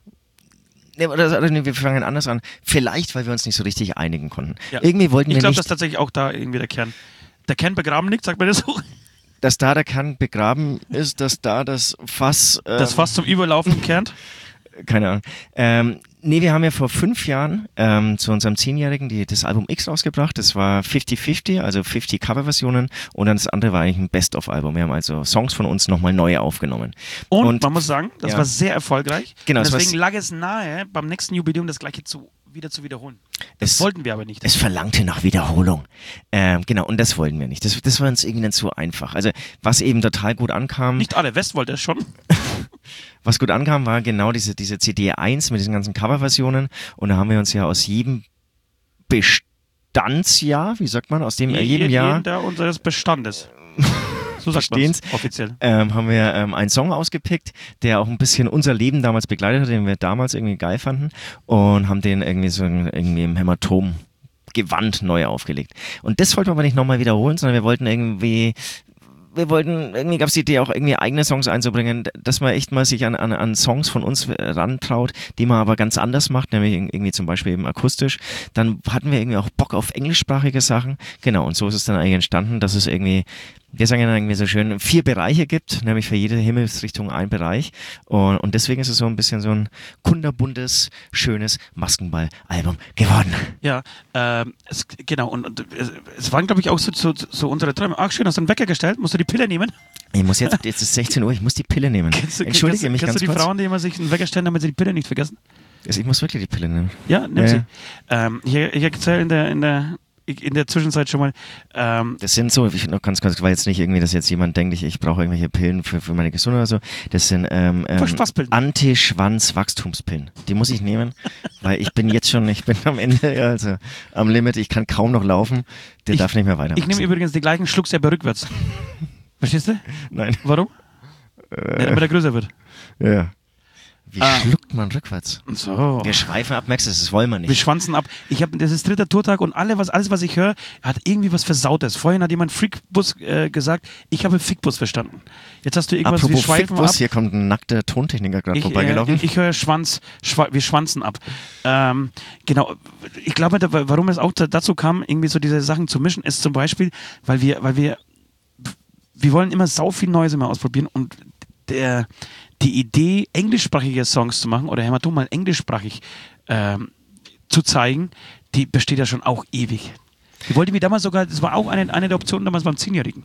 wir fangen anders an. Vielleicht, weil wir uns nicht so richtig einigen konnten. Ja. Irgendwie wollten wir nicht... Ich glaube, dass tatsächlich auch da irgendwie der Kern begraben liegt, sagt man das so? Dass da der Kern begraben ist, dass da das Fass... das Fass zum Überlaufen kernt? Keine Ahnung. Wir haben ja vor 5 Jahren zu unserem 10-Jährigen das Album X rausgebracht. Das war 50-50, also 50 Coverversionen, und dann das andere war eigentlich ein Best-of-Album. Wir haben also Songs von uns nochmal neu aufgenommen. Und man muss sagen, das war sehr erfolgreich. Genau, und deswegen lag es nahe, beim nächsten Jubiläum das Gleiche wieder zu wiederholen. Das wollten wir aber nicht. Es verlangte nach Wiederholung. Genau, und das wollten wir nicht. Das war uns irgendwie dann zu einfach. Also, was eben total gut ankam... Nicht alle, West wollte es schon. Was gut ankam, war genau diese CD 1 mit diesen ganzen Coverversionen, und da haben wir uns ja aus jedem Bestandsjahr, wie sagt man, aus dem jedem Jahr... Jeden Jahr unseres Bestandes. So sagt man es offiziell. Haben wir einen Song ausgepickt, der auch ein bisschen unser Leben damals begleitet hat, den wir damals irgendwie geil fanden, und haben den irgendwie im Hämatom Gewand neu aufgelegt. Und das wollten wir aber nicht nochmal wiederholen, sondern wir wollten irgendwie gab es die Idee, auch irgendwie eigene Songs einzubringen, dass man echt mal sich an Songs von uns rantraut, die man aber ganz anders macht, nämlich irgendwie zum Beispiel eben akustisch. Dann hatten wir irgendwie auch Bock auf englischsprachige Sachen. Genau, und so ist es dann eigentlich entstanden, dass es irgendwie, wir sagen ja irgendwie so schön, 4 Bereiche gibt, nämlich für jede Himmelsrichtung ein Bereich. Und deswegen ist es so ein bisschen so ein kunterbuntes, schönes Maskenball-Album geworden. Ja, genau. Und es waren, glaube ich, auch so unsere Träume. Ach, schön, hast du einen Wecker gestellt? Musst du die Pille nehmen? Ich muss jetzt ist 16 Uhr, ich muss die Pille nehmen. Entschuldige mich ganz kurz. Kennst du die Frauen, die immer sich einen Wecker stellen, damit sie die Pille nicht vergessen? Ich muss wirklich die Pille nehmen. Ja, nimm sie. Ich erzähle in der Zwischenzeit schon mal. Das sind so, ich noch ganz kurz, weil jetzt nicht irgendwie, dass jetzt jemand denkt, ich brauche irgendwelche Pillen für meine Gesundheit oder so. Das sind Anti-Schwanz-Wachstumspillen. Die muss ich nehmen, weil ich bin am Ende, also am Limit, ich kann kaum noch laufen. Der darf nicht mehr weitermachen. Ich nehme übrigens die gleichen, schluck's aber rückwärts. Verstehst du? Nein. Warum? Damit er größer wird. Ja. Wie schluckt man rückwärts? So. Wir schweifen ab, Max, das wollen wir nicht. Wir schwanzen ab. Das ist 3. Tourtag und alles, was ich höre, hat irgendwie was Versautes. Vorhin hat jemand Freakbus gesagt, ich habe Fickbus verstanden. Jetzt hast du irgendwas wie schweifen Fickbus, ab. Hier kommt ein nackter Tontechniker gerade vorbeigelaufen. Ich höre wir schwanzen ab. Genau. Ich glaube, warum es auch dazu kam, irgendwie so diese Sachen zu mischen, ist zum Beispiel, weil wir wollen immer sau viel Neues immer ausprobieren, und die Idee, englischsprachige Songs zu machen oder Hämatom mal englischsprachig zu zeigen, die besteht ja schon auch ewig. Die wollte mir damals sogar, das war auch eine der Optionen damals beim 10-Jährigen.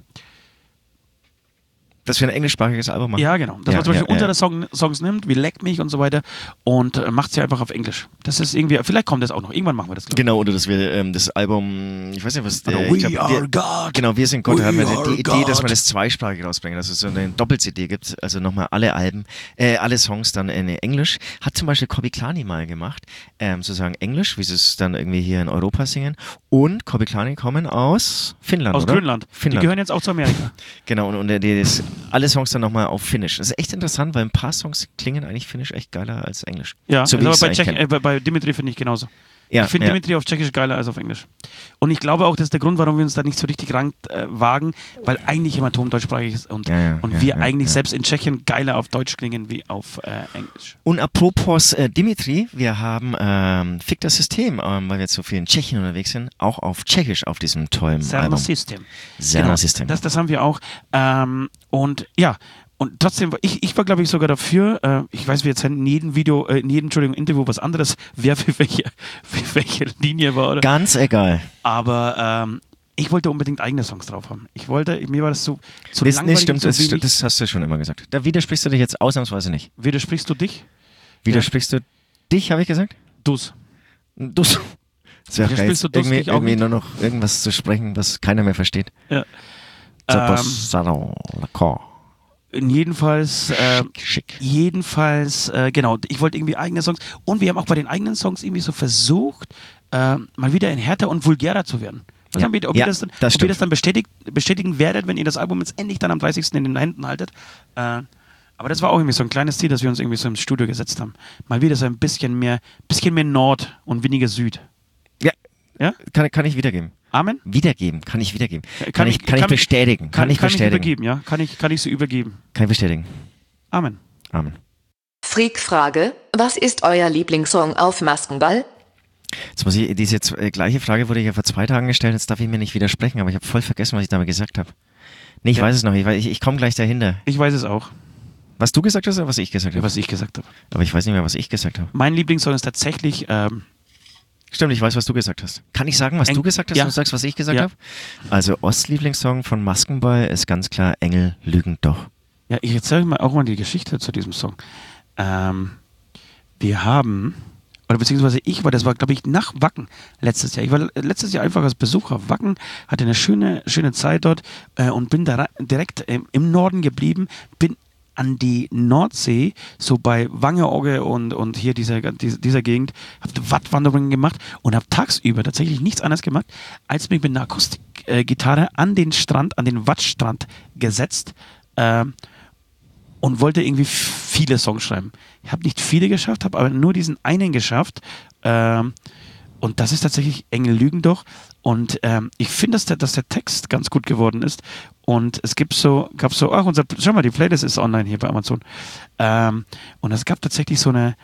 Dass wir ein englischsprachiges Album machen? Ja, genau. Dass man zum Beispiel unsere Songs nimmt, wie Leckt mich und so weiter, und macht sie einfach auf Englisch. Das ist irgendwie, vielleicht kommt das auch noch. Irgendwann machen wir das, Genau, oder dass wir das Album, ich weiß nicht, was... We are God. Genau, wir sind Gott. Da haben wir die Idee, dass wir das zweisprachig rausbringen, dass es so eine Doppel-CD gibt, also nochmal alle Songs dann in Englisch. Hat zum Beispiel Kobiklani mal gemacht, sozusagen Englisch, wie sie es dann irgendwie hier in Europa singen. Und Kobiklani kommen aus Finnland, aus Grönland. Die gehören jetzt auch zu Amerika. Genau, und alle Songs dann nochmal auf Finnisch. Das ist echt interessant, weil ein paar Songs klingen eigentlich Finnisch echt geiler als Englisch. Ja, so aber bei Dimitri finde ich genauso. Ja, ich finde Dimitri auf Tschechisch geiler als auf Englisch. Und ich glaube auch, das ist der Grund, warum wir uns da nicht so richtig wagen, weil eigentlich Hämatom deutschsprachig ist und wir eigentlich selbst in Tschechien geiler auf Deutsch klingen wie auf Englisch. Und apropos Dimitri, wir haben Fick das System, weil wir jetzt so viel in Tschechien unterwegs sind, auch auf Tschechisch auf diesem tollen Album. System. Genau, System. Das haben wir auch. Und ja, und trotzdem, ich war, glaube ich, sogar dafür, ich weiß, wir jetzt in jedem Interview was anderes, wer für welche Linie war. Oder? Ganz egal. Aber Ich wollte unbedingt eigene Songs drauf haben. Mir war das zu Das, langweilig. stimmt, und zu wenig. das hast du schon immer gesagt. Da widersprichst du dich jetzt ausnahmsweise nicht. Widersprichst du dich? Widersprichst du dich, habe ich gesagt? Du's. Du. Das wäre geil, Widersprichst du dich auch irgendwie nicht? nur noch irgendwas zu sprechen, was keiner mehr versteht. Ja. Jedenfalls, Schick. genau, ich wollte irgendwie eigene Songs und wir haben auch bei den eigenen Songs irgendwie so versucht, mal wieder in härter und vulgärer zu werden. Ja. Ob ihr das dann bestätigen werdet, wenn ihr das Album jetzt endlich dann am 30. in den Händen haltet. Aber das war auch irgendwie so ein kleines Ziel, das wir uns irgendwie so im Studio gesetzt haben. Mal wieder so ein bisschen mehr Nord und weniger Süd. Ja? Kann ich wiedergeben. Amen? Wiedergeben, kann ich wiedergeben. Kann ich bestätigen. Kann ich bestätigen. Übergeben, ja? Kann ich so übergeben. Kann ich bestätigen. Amen. Amen. Freak-Frage: Was ist euer Lieblingssong auf Maskenball? Jetzt muss ich, diese gleiche Frage wurde ja vor 2 Tagen gestellt, jetzt darf ich mir nicht widersprechen, aber ich habe voll vergessen, was ich damit gesagt habe. Nee, ich weiß es noch, ich komme gleich dahinter. Ich weiß es auch. Was du gesagt hast oder was ich gesagt habe? Was ich gesagt habe. Aber ich weiß nicht mehr, was ich gesagt habe. Mein Lieblingssong ist tatsächlich Stimmt, ich weiß, was du gesagt hast. Kann ich sagen, was du gesagt hast, ja. und du sagst, was ich gesagt Ja. habe? Also Ostlieblingssong von Maskenball ist ganz klar Engel lügen doch. Ja, ich erzähle mal auch mal die Geschichte zu diesem Song. Wir haben, oder beziehungsweise das war, glaube ich, nach Wacken letztes Jahr. Ich war letztes Jahr einfach als Besucher auf Wacken, hatte eine schöne Zeit dort und bin da direkt im Norden geblieben, bin an die Nordsee, so bei Wangerooge und hier dieser Gegend, habe Wattwanderungen gemacht und habe tagsüber tatsächlich nichts anderes gemacht, als mich mit einer Akustikgitarre an den Wattstrand gesetzt und wollte irgendwie viele Songs schreiben. Ich habe nicht viele geschafft, habe aber nur diesen einen geschafft. Und das ist tatsächlich Engel lügen doch. Und ich finde, dass der Text ganz gut geworden ist. Und es schau mal, die Playlist ist online hier bei Amazon. Und es gab tatsächlich so eine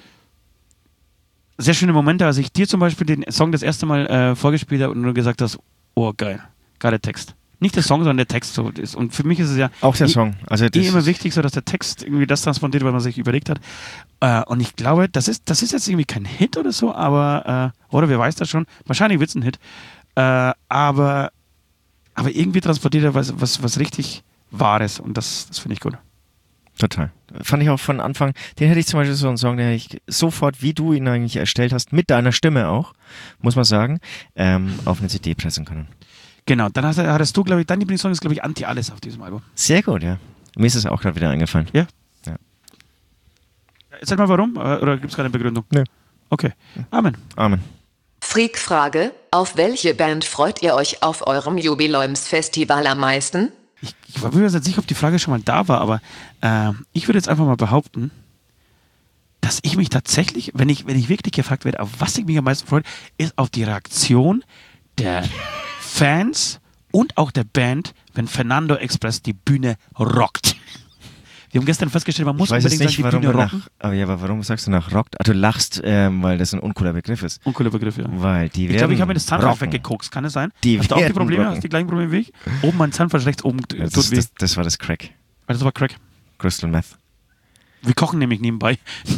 sehr schöne Momente, als ich dir zum Beispiel den Song das erste Mal vorgespielt habe und du gesagt hast, oh geil, geiler Text. Nicht der Song, sondern der Text so ist. Und für mich ist es ja auch der Song. Also das immer wichtig, so dass der Text irgendwie das transportiert, was man sich überlegt hat. Und ich glaube, das ist jetzt irgendwie kein Hit oder so, aber oder wer weiß das schon? Wahrscheinlich wird es ein Hit. Aber irgendwie transportiert er was richtig Wahres und das finde ich gut. Total. Fand ich auch von Anfang, den hätte ich zum Beispiel so einen Song, den hätte ich sofort, wie du ihn eigentlich erstellt hast, mit deiner Stimme auch, muss man sagen, auf eine CD pressen können. Genau, dann hattest du, glaube ich, dein Lieblingssong ist, glaube ich, Anti-Alles auf diesem Album. Sehr gut, ja. Mir ist es auch gerade wieder eingefallen. Ja? Erzähl mal warum, oder gibt es keine Begründung? Nö. Okay. Amen. Amen. Freak-Frage: Auf welche Band freut ihr euch auf eurem Jubiläumsfestival am meisten? Ich war mir jetzt nicht sicher, ob die Frage schon mal da war, aber ich würde jetzt einfach mal behaupten, dass ich mich tatsächlich, wenn ich wirklich gefragt werde, auf was ich mich am meisten freue, ist auf die Reaktion der Fans und auch der Band, wenn Fernando Express die Bühne rockt. Wir haben gestern festgestellt, man muss unbedingt nicht, die Bühne rocken. Aber warum sagst du nach rockt? Du lachst, weil das ein uncooler Begriff ist. Uncooler Begriff, ja. Weil die Ich glaube, ich habe mir das Zahnfleisch rocken. weggekokst, kann es sein? Die Hast du auch die werden Probleme? rocken. Hast du die gleichen Probleme wie ich? Oben mein Zahnfleisch rechts oben tut weh. Das war das Crack. Das war Crack. Crystal Meth. Wir kochen nämlich nebenbei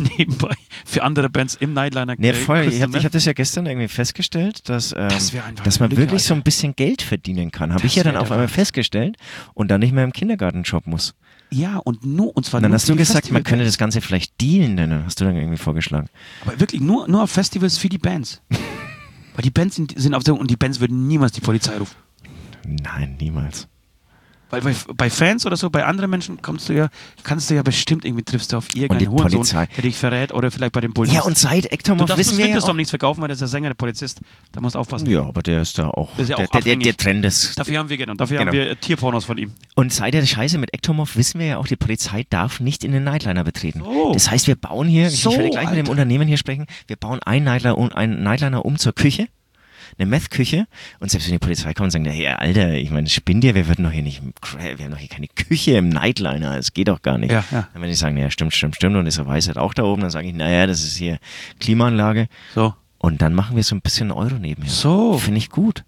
für andere Bands im Nightliner. Nee, voll. Ich Crystal hab Meth. das ja gestern irgendwie festgestellt, dass wär einfach man Glück, wirklich Alter. so ein bisschen Geld verdienen kann. Habe Das ich ja dann wär auf der einmal Wahnsinn. festgestellt und dann nicht mehr im Kindergartenjob muss. Ja, und zwar Und dann nur hast du für die gesagt, man Festivalbands. könnte das Ganze vielleicht dealen, nennen. Hast du dann irgendwie vorgeschlagen. Aber wirklich nur auf Festivals für die Bands. Weil die Bands sind auf der und die Bands würden niemals die Polizei rufen. Nein, niemals. Weil bei Fans oder so, bei anderen Menschen kannst du ja bestimmt irgendwie triffst du auf Und die irgendeinen Hurensohn, Polizei. der dich verrät oder vielleicht bei dem Polizisten. Ja, und seit du Ektomov darfst wissen das wir ja Tom auch... nichts verkaufen, weil der ist der Sänger, der Polizist. Da musst du aufpassen. Ja, aber der ist da auch... Der ist ja auch der abhängig. Trend ist... Dafür haben wir genau. Dafür Genau. haben wir Tierpornos von ihm. Und seit der Scheiße mit Ektomov wissen wir ja auch, die Polizei darf nicht in den Nightliner betreten. So. Das heißt, wir bauen hier, So, ich werde gleich mit dem Alter. Unternehmen hier sprechen, wir bauen einen Nightliner um zur Küche, eine Meth-Küche, und selbst wenn die Polizei kommt und sagt, hey, Alter, ich meine, spinnt ihr, wir haben doch hier keine Küche im Nightliner, das geht doch gar nicht. Ja. Dann wenn die sagen, ja, stimmt, und ist ja weißer Rauch da oben, dann sage ich, naja, das ist hier Klimaanlage. So. Und dann machen wir so ein bisschen Euro nebenher. So. Finde ich gut.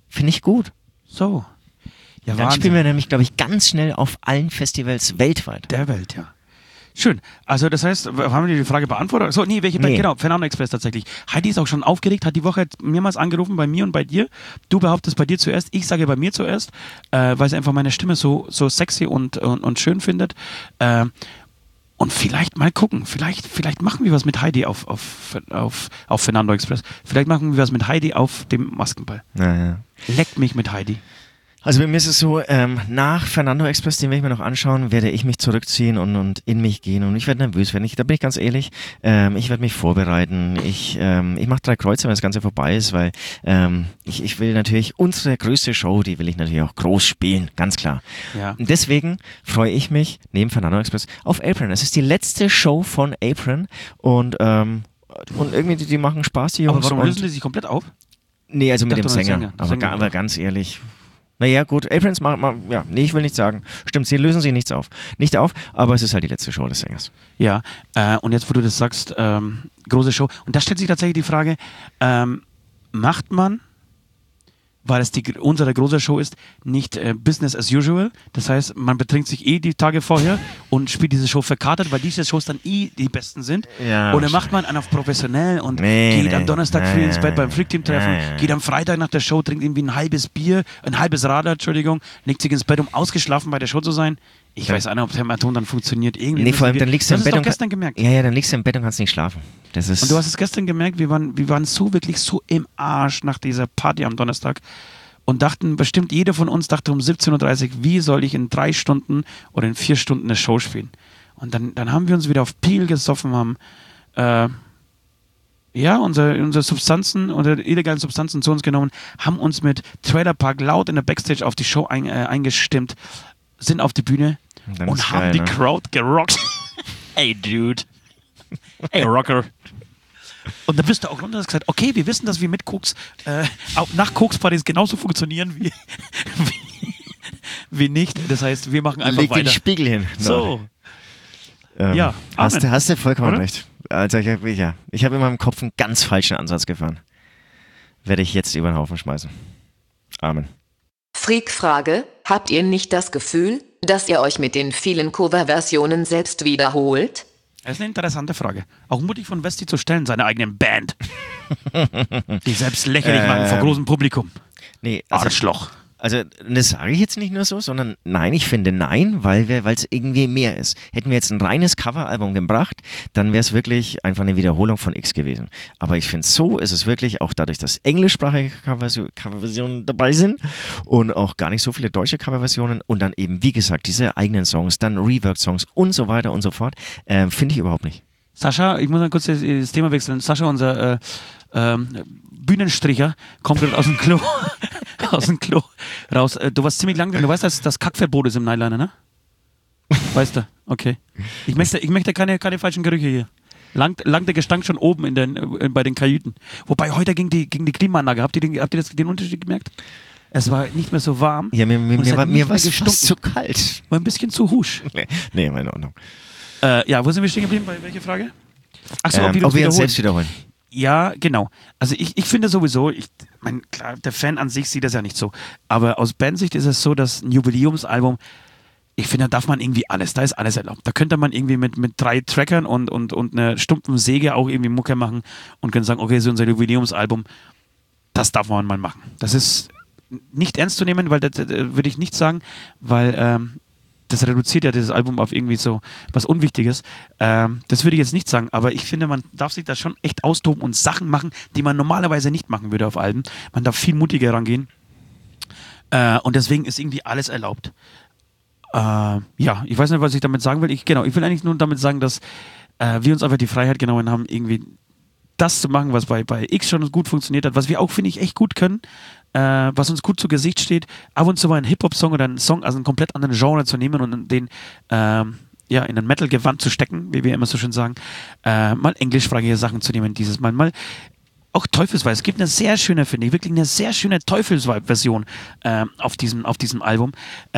So. Ja, Dann spielen wir nämlich, glaube ich, ganz schnell auf allen Festivals weltweit. der Welt, ja. Schön. Also das heißt, haben wir die Frage beantwortet? So, welche Band? Genau, Fernando Express tatsächlich. Heidi ist auch schon aufgeregt, hat die Woche mehrmals angerufen bei mir und bei dir. Du behauptest bei dir zuerst, ich sage bei mir zuerst, weil sie einfach meine Stimme so sexy und schön findet. Und vielleicht mal gucken, vielleicht machen wir was mit Heidi auf Fernando Express. Vielleicht machen wir was mit Heidi auf dem Maskenball. Ja. Leckt mich mit Heidi. Also bei mir ist es so, nach Fernando Express, den werde ich mir noch anschauen, werde ich mich zurückziehen und in mich gehen und ich werde nervös werden. Da bin ich ganz ehrlich, ich werde mich vorbereiten. Ich mache 3 Kreuze, wenn das Ganze vorbei ist, weil ich will natürlich unsere größte Show, die will ich natürlich auch groß spielen, ganz klar. Ja. Und deswegen freue ich mich, neben Fernando Express, auf Apron. Es ist die letzte Show von Apron und irgendwie, die machen Spaß, die Jungs. Aber warum lösen die sich komplett auf? Nee, also mit dem Sänger. Aber ganz ehrlich... Naja, gut, Aprons ich will nichts sagen. Stimmt, sie lösen sich nicht auf, aber es ist halt die letzte Show des Sängers. Ja, und jetzt, wo du das sagst, große Show. Und da stellt sich tatsächlich die Frage, macht man, weil es unsere große Show ist, nicht Business as usual? Das heißt, man betrinkt sich die Tage vorher und spielt diese Show verkartet, weil diese Shows dann die besten sind. Ja, oder macht man einen auf professionell und geht am Donnerstag früh ins Bett beim Freak-Team-Treffen, geht am Freitag nach der Show, trinkt irgendwie ein halbes Radler, legt sich ins Bett, um ausgeschlafen bei der Show zu sein. Ich weiß nicht, ob der Hämatom dann funktioniert. Irgendwie nee, vor allem, dann liegst du im Bett und gestern gemerkt. Ja, dann liegst du im Bett und kannst nicht schlafen. Das ist und du hast es gestern gemerkt, wir waren so wirklich so im Arsch nach dieser Party am Donnerstag und dachten, bestimmt jeder von uns dachte um 17.30 Uhr, wie soll ich in 3 Stunden oder in 4 Stunden eine Show spielen? Und dann haben wir uns wieder auf Pegel gesoffen, haben unsere Substanzen oder illegalen Substanzen zu uns genommen, haben uns mit Trailer Park laut in der Backstage auf die Show eingestimmt, sind auf die Bühne und haben die Crowd gerockt. Hey, Dude. Hey, Rocker. Und dann bist du auch runter und hast gesagt, okay, wir wissen, dass wir mit Koks, auch nach Kokspartys genauso funktionieren wie nicht. Das heißt, wir machen einfach Leg weiter. den Spiegel hin. So. Ja, Amen. hast du vollkommen Oder? recht. Also ich habe in meinem Kopf einen ganz falschen Ansatz gefahren. Werde ich jetzt über den Haufen schmeißen. Amen. Freak-Frage, habt ihr nicht das Gefühl, dass ihr euch mit den vielen Cover-Versionen selbst wiederholt? Das ist eine interessante Frage. Auch mutig von Westi zu stellen, seine eigenen Band. Die selbst lächerlich machen vor großem Publikum. Nee, Arschloch. Also das sage ich jetzt nicht nur so, sondern nein, ich finde nein, weil es irgendwie mehr ist. Hätten wir jetzt ein reines Coveralbum gebracht, dann wäre es wirklich einfach eine Wiederholung von X gewesen. Aber ich finde, so ist es wirklich, auch dadurch, dass englischsprachige Coverversionen dabei sind und auch gar nicht so viele deutsche Coverversionen und dann eben, wie gesagt, diese eigenen Songs, dann Rework-Songs und so weiter und so fort, finde ich überhaupt nicht. Sascha, ich muss mal kurz das Thema wechseln. Sascha, unser Bühnenstricher, kommt gerade aus dem Klo. Aus dem Klo raus. Du warst ziemlich lang drin. Du weißt, dass das Kackverbot ist im Nightliner, ne? Weißt du? Okay. Ich möchte keine falschen Gerüche hier. Langt der Gestank schon oben bei den Kajüten. Wobei heute gegen die Klimaanlage. Habt ihr den Unterschied gemerkt? Es war nicht mehr so warm. Ja, mir war es fast zu kalt. War ein bisschen zu husch. Nee, in Ordnung. Wo sind wir stehen geblieben? Bei welcher Frage? Achso, ob wir uns selbst wiederholen. Ja, genau. Also ich finde sowieso, klar, der Fan an sich sieht das ja nicht so, aber aus Bandsicht ist es so, dass ein Jubiläumsalbum, ich finde, da darf man irgendwie alles, da ist alles erlaubt. Da könnte man irgendwie mit 3 Trackern und einer stumpfen Säge auch irgendwie Mucke machen und können sagen, okay, so unser Jubiläumsalbum, das darf man mal machen. Das ist nicht ernst zu nehmen, weil das würde ich nicht sagen, weil das reduziert ja dieses Album auf irgendwie so was Unwichtiges. Das würde ich jetzt nicht sagen, aber ich finde, man darf sich da schon echt austoben und Sachen machen, die man normalerweise nicht machen würde auf Alben. Man darf viel mutiger rangehen. Und deswegen ist irgendwie alles erlaubt. Ich weiß nicht, was ich damit sagen will. Ich will eigentlich nur damit sagen, dass wir uns einfach die Freiheit genommen haben, irgendwie das zu machen, was bei X schon gut funktioniert hat, was wir auch, finde ich, echt gut können, was uns gut zu Gesicht steht, ab und zu mal einen Hip-Hop-Song oder einen Song aus einem komplett anderen Genre zu nehmen und den in ein Metal-Gewand zu stecken, wie wir immer so schön sagen, mal englischsprachige Sachen zu nehmen, dieses Mal auch Teufelsweib. Es gibt eine sehr schöne, finde ich, wirklich eine sehr schöne Teufelsweib-Version auf diesem Album.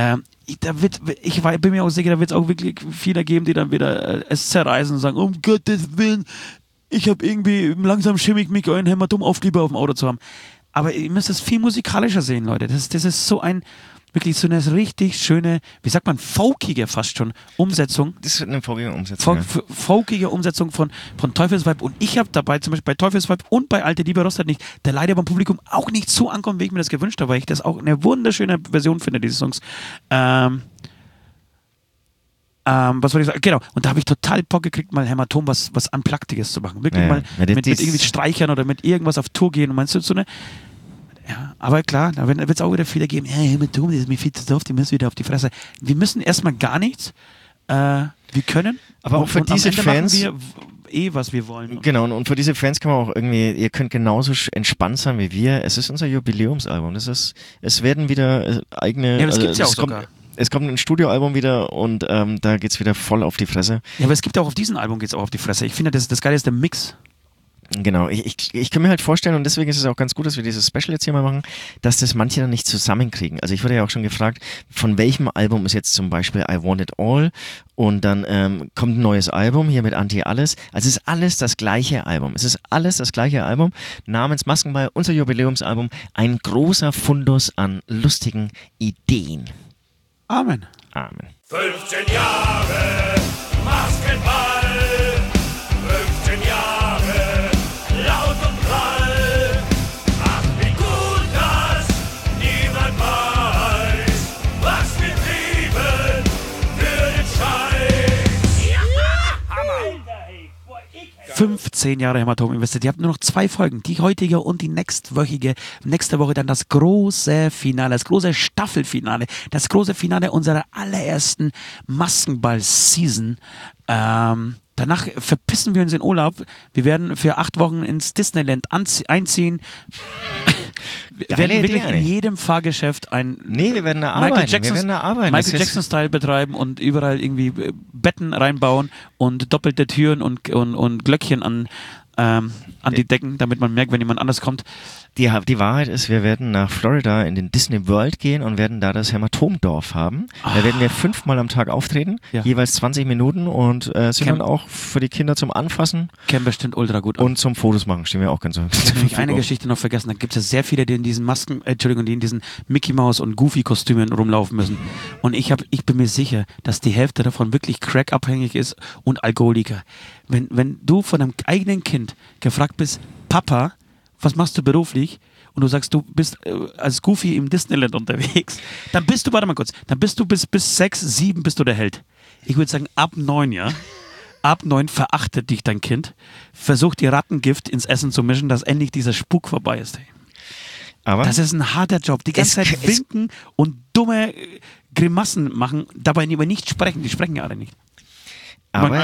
Bin mir auch sicher, da wird es auch wirklich viele geben, die dann wieder es zerreißen und sagen, um Gottes Willen, ich habe irgendwie langsam schimmig mich euren Hämatom-Aufkleber auf dem Auto zu haben. Aber ihr müsst es viel musikalischer sehen, Leute. Das ist so ein Wirklich so eine richtig schöne, wie sagt man, folkige fast schon Umsetzung. Das wird eine folkige Umsetzung. Folkige Umsetzung von Teufelsweib. Und ich habe dabei zum Beispiel bei Teufelsweib und bei Alte Liebe rostet nicht, der leider beim Publikum auch nicht so ankommt, wie ich mir das gewünscht habe, weil ich das auch eine wunderschöne Version finde, diese Songs. Was wollte ich sagen? Genau. Und da habe ich total Bock gekriegt, mal Hämatom was Unpluggediges zu machen. Wirklich mal mit irgendwie Streichern oder mit irgendwas auf Tour gehen. Und meinst du, so eine. Ja, aber klar, da wird es auch wieder Fehler geben. Hämatom, das ist mir viel zu doof, die müssen wieder auf die Fresse. Wir müssen erstmal gar nichts. Wir können. Aber auch für diese Fans. Machen wir was wir wollen. Genau, und für diese Fans kann man auch irgendwie, ihr könnt genauso entspannt sein wie wir. Es ist unser Jubiläumsalbum. Es werden wieder eigene. Ja, das gibt's ja auch sogar. Es kommt ein Studioalbum wieder und da geht's wieder voll auf die Fresse. Ja, aber es gibt auch auf diesem Album geht's auch auf die Fresse. Ich finde, das Geile ist der Mix. Genau, ich kann mir halt vorstellen, und deswegen ist es auch ganz gut, dass wir dieses Special jetzt hier mal machen, dass das manche dann nicht zusammenkriegen. Also ich wurde ja auch schon gefragt, von welchem Album ist jetzt zum Beispiel I Want It All und dann kommt ein neues Album hier mit Anti-Alles. Also es ist alles das gleiche Album. Es ist alles das gleiche Album namens Maskenball, unser Jubiläumsalbum, ein großer Fundus an lustigen Ideen. Amen. Amen. 15 Jahre Maskenball, 15 Jahre laut und prall. Ach, wie gut, dass niemand weiß, was wir trieben für den Scheiß. Ja, Hammer! 15 Jahre Hämatom investiert. Ihr habt nur noch 2 Folgen, die heutige und die nächstwöchige. Nächste Woche dann das große Finale, das große Staffelfinale, das große Finale unserer allerersten Maskenball-Season. Danach verpissen wir uns in Urlaub. Wir werden für 8 Wochen ins Disneyland einziehen. Wir werden wirklich in jedem Fahrgeschäft wir werden da arbeiten. Michael Jackson-Style betreiben und überall irgendwie Betten reinbauen und doppelte Türen und Glöckchen an die Decken, damit man merkt, wenn jemand anders kommt. Die Wahrheit ist, wir werden nach Florida in den Disney World gehen und werden da das Hämatomdorf haben. Da werden wir 5-mal am Tag auftreten, jeweils 20 Minuten und sind dann auch für die Kinder zum Anfassen. Kennen bestimmt ultra gut an. Und zum Fotos machen, stehen wir auch ganz so. Ich habe eine Geschichte noch vergessen, da gibt es ja sehr viele, die in diesen die in diesen Mickey Mouse und Goofy Kostümen rumlaufen müssen. Und ich bin mir sicher, dass die Hälfte davon wirklich crackabhängig ist und Alkoholiker. Wenn du von deinem eigenen Kind gefragt bist, Papa, was machst du beruflich? Und du sagst, du bist als Goofy im Disneyland unterwegs, dann bist du, warte mal kurz, dann bist du bis 6, 7 bist du der Held. Ich würde sagen, ab 9, ja. Ab 9 verachtet dich dein Kind, versucht dir Rattengift ins Essen zu mischen, dass endlich dieser Spuk vorbei ist. Aber das ist ein harter Job. Die ganze Zeit winken und dumme Grimassen machen, dabei über nichts sprechen. Die sprechen ja alle nicht. Aber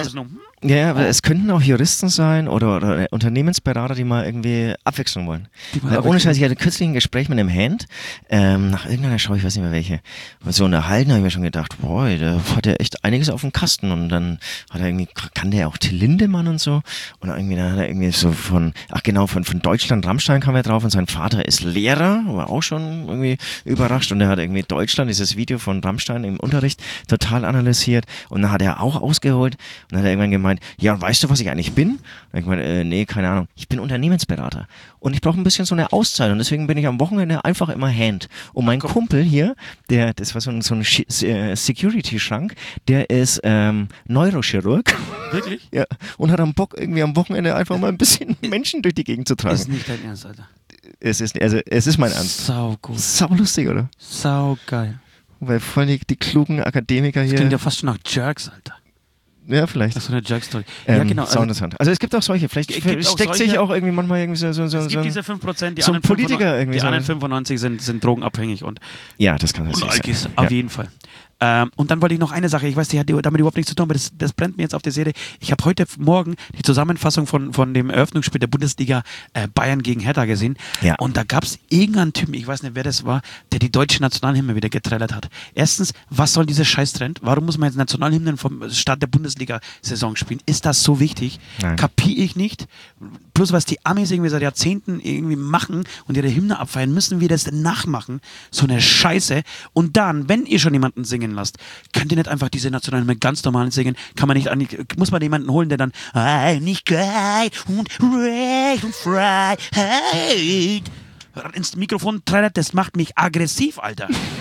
es könnten auch Juristen sein oder Unternehmensberater, die mal irgendwie Abwechslung wollen. Ohne Scheiß, ich hatte kürzlich ein Gespräch mit einem Hand, nach irgendeiner Show, ich weiß nicht mehr welche, so eine Halden habe ich mir schon gedacht, boah, der hat ja echt einiges auf dem Kasten und dann hat er irgendwie, kann der auch Till Lindemann und so und irgendwie, dann hat er irgendwie so von Deutschland, Rammstein kam er drauf und sein Vater ist Lehrer, war auch schon irgendwie überrascht und er hat irgendwie Deutschland, dieses Video von Rammstein im Unterricht total analysiert und dann hat er auch ausgeholt und dann hat er irgendwann gemeint, ja, weißt du, was ich eigentlich bin? Und ich meine, nee, keine Ahnung. Ich bin Unternehmensberater und ich brauche ein bisschen so eine Auszeit und deswegen bin ich am Wochenende einfach immer Hand. Und mein Kumpel hier, das war so ein Security-Schrank, der ist Neurochirurg. Wirklich? Ja. Und hat Bock, irgendwie am Wochenende einfach mal ein bisschen Menschen durch die Gegend zu tragen. Das ist nicht dein Ernst, Alter. Es ist mein Ernst. Sau gut. Sau lustig, oder? Sau geil. Weil voll die klugen Akademiker hier. Das klingt ja fast schon nach Jerks, Alter. Ja, vielleicht. Das ist so eine Jerk-Story. Ja, genau. So interessant. Also es gibt auch solche, vielleicht steckt sich auch irgendwie manchmal irgendwie so es gibt diese 5%, die so ein Politiker irgendwie. Die anderen 95 sind drogenabhängig und ja, das kann sein. Auf jeden Fall. Und dann wollte ich noch eine Sache, ich weiß, die hat damit überhaupt nichts zu tun, aber das brennt mir jetzt auf der Seele. Ich habe heute Morgen die Zusammenfassung von dem Eröffnungsspiel der Bundesliga Bayern gegen Hertha gesehen. Ja. Und da gab es irgendeinen Typen, ich weiß nicht, wer das war, der die deutsche Nationalhymne wieder getrellert hat. Erstens, was soll dieser Scheißtrend? Warum muss man jetzt Nationalhymnen vom Start der Bundesliga-Saison spielen? Ist das so wichtig? Kapiere ich nicht. Plus, was die Amis irgendwie seit Jahrzehnten irgendwie machen und ihre Hymne abfeiern, müssen wir das nachmachen. So eine Scheiße. Und dann, wenn ihr schon jemanden singen lasst, könnt ihr nicht einfach diese Nationalhymne ganz normal singen? Muss man jemanden holen, der dann Einigkeit und Recht und Freiheit ins Mikrofon trällert? Das macht mich aggressiv, Alter.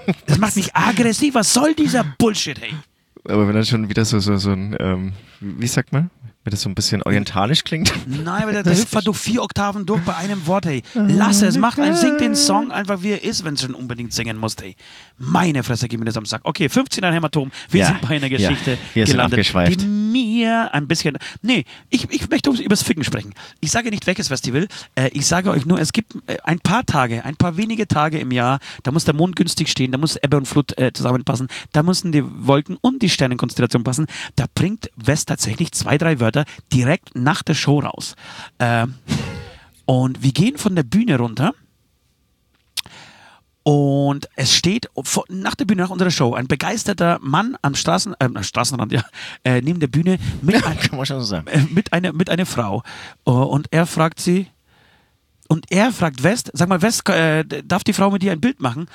Das macht mich aggressiv. Was soll dieser Bullshit, hey? Aber wenn das schon wieder so ein, wie sagt man? Wenn das so ein bisschen orientalisch klingt. Nein, aber der hüpft halt durch 4 Oktaven durch bei einem Wort, hey. Lass es, sing den Song einfach wie er ist, wenn du schon unbedingt singen musst, hey. Meine Fresse, gib mir das am Sack. Okay, 15 ein Hämatom. Wir sind bei einer Geschichte gelandet, die mir ein bisschen... Nee, ich möchte übers Ficken sprechen. Ich sage nicht welches Festival, ich sage euch nur, es gibt ein paar wenige Tage im Jahr, da muss der Mond günstig stehen, da muss Ebbe und Flut zusammenpassen, da müssen die Wolken und die Sternenkonstellation passen. Da bringt West tatsächlich 2, 3 Wörter direkt nach der Show raus. Und wir gehen von der Bühne runter und es steht nach der Bühne, nach unserer Show, ein begeisterter Mann am Straßenrand, neben der Bühne mit einer Frau. Und er fragt sie, und er fragt West, sag mal West, darf die Frau mit dir ein Bild machen?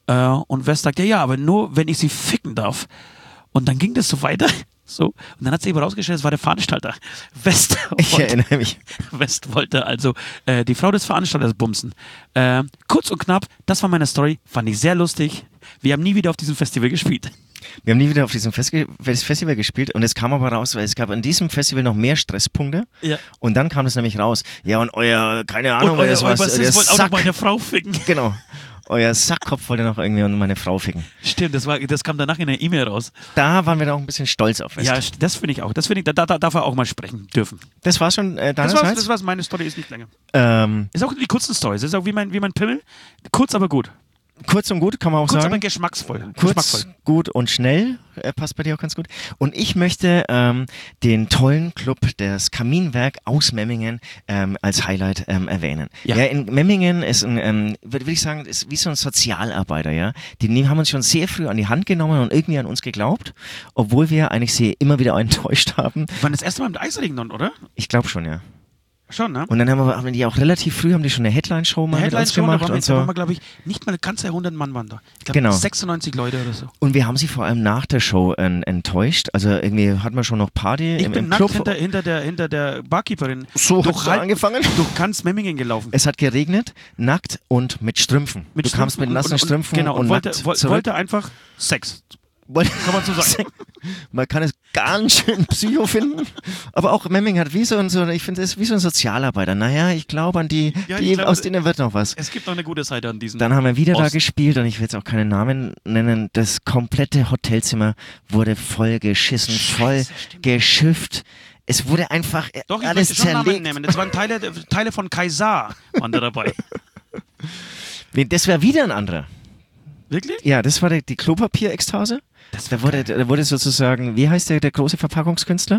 Und West sagt, ja, aber nur, wenn ich sie ficken darf. Und dann ging das so weiter. So. Und dann hat sich eben rausgestellt, es war der Veranstalter. Ich erinnere mich. West wollte also die Frau des Veranstalters bumsen. Kurz und knapp, das war meine Story. Fand ich sehr lustig. Wir haben nie wieder auf diesem Festival gespielt. Wir haben nie wieder auf diesem Festival gespielt und es kam aber raus, weil es gab an diesem Festival noch mehr Stresspunkte und dann kam es nämlich raus. Ja, und euer, keine Ahnung, euer Bassist wollte auch noch meine Frau ficken. Genau. Euer Sackkopf wollte noch irgendwie meine Frau ficken. Stimmt, das kam danach in der E-Mail raus. Da waren wir dann auch ein bisschen stolz auf West. Ja, das finde ich auch. Da darf er auch mal sprechen dürfen. Das war schon das war's, meine Story ist nicht länger. Ist auch die kurzen Stories. Das ist auch wie mein Pimmel. Kurz, aber gut. Kurz und gut, kann man auch sagen. Kurz, aber geschmacksvoll. Kurz, gut und schnell. Passt bei dir auch ganz gut. Und ich möchte den tollen Club, das Kaminwerk aus Memmingen, als Highlight erwähnen. Ja. In Memmingen ist würde ich sagen, ist wie so ein Sozialarbeiter, ja. Die haben uns schon sehr früh an die Hand genommen und irgendwie an uns geglaubt, obwohl wir eigentlich sie immer wieder enttäuscht haben. Wir waren das erste Mal mit Eisring, oder? Ich glaube schon, ja. Schon, ne? Und dann haben die auch relativ früh schon eine Headline-Show mal mit uns gemacht. Und so. Da waren wir, glaube ich, nicht mal ganze 100 Mann waren da. Ich glaube, 96 Leute oder so. Und wir haben sie vor allem nach der Show enttäuscht. Also irgendwie hatten wir schon noch Party im Club. Hinter der Barkeeperin. So hat es angefangen. Du kannst Memmingen gelaufen. Es hat geregnet, nackt und mit Strümpfen. Du kamst mit nassen Strümpfen genau, und wollte einfach Sex. Kann man so sagen. Man kann es ganz schön Psycho finden, aber auch Memmingen hat ich finde es wie so ein Sozialarbeiter. Naja, ich glaube an die aus denen wird noch was. Es gibt noch eine gute Seite an diesen. Dann haben wir wieder da gespielt und ich will jetzt auch keinen Namen nennen. Das komplette Hotelzimmer wurde voll geschissen, voll geschifft. Es wurde einfach alles zerlegt. Namen nehmen. Das waren Teile von Kaisar waren da dabei. Das wäre wieder ein anderer. Wirklich? Ja, das war die Klopapier-Ekstase. Da wurde sozusagen, wie heißt der große Verpackungskünstler?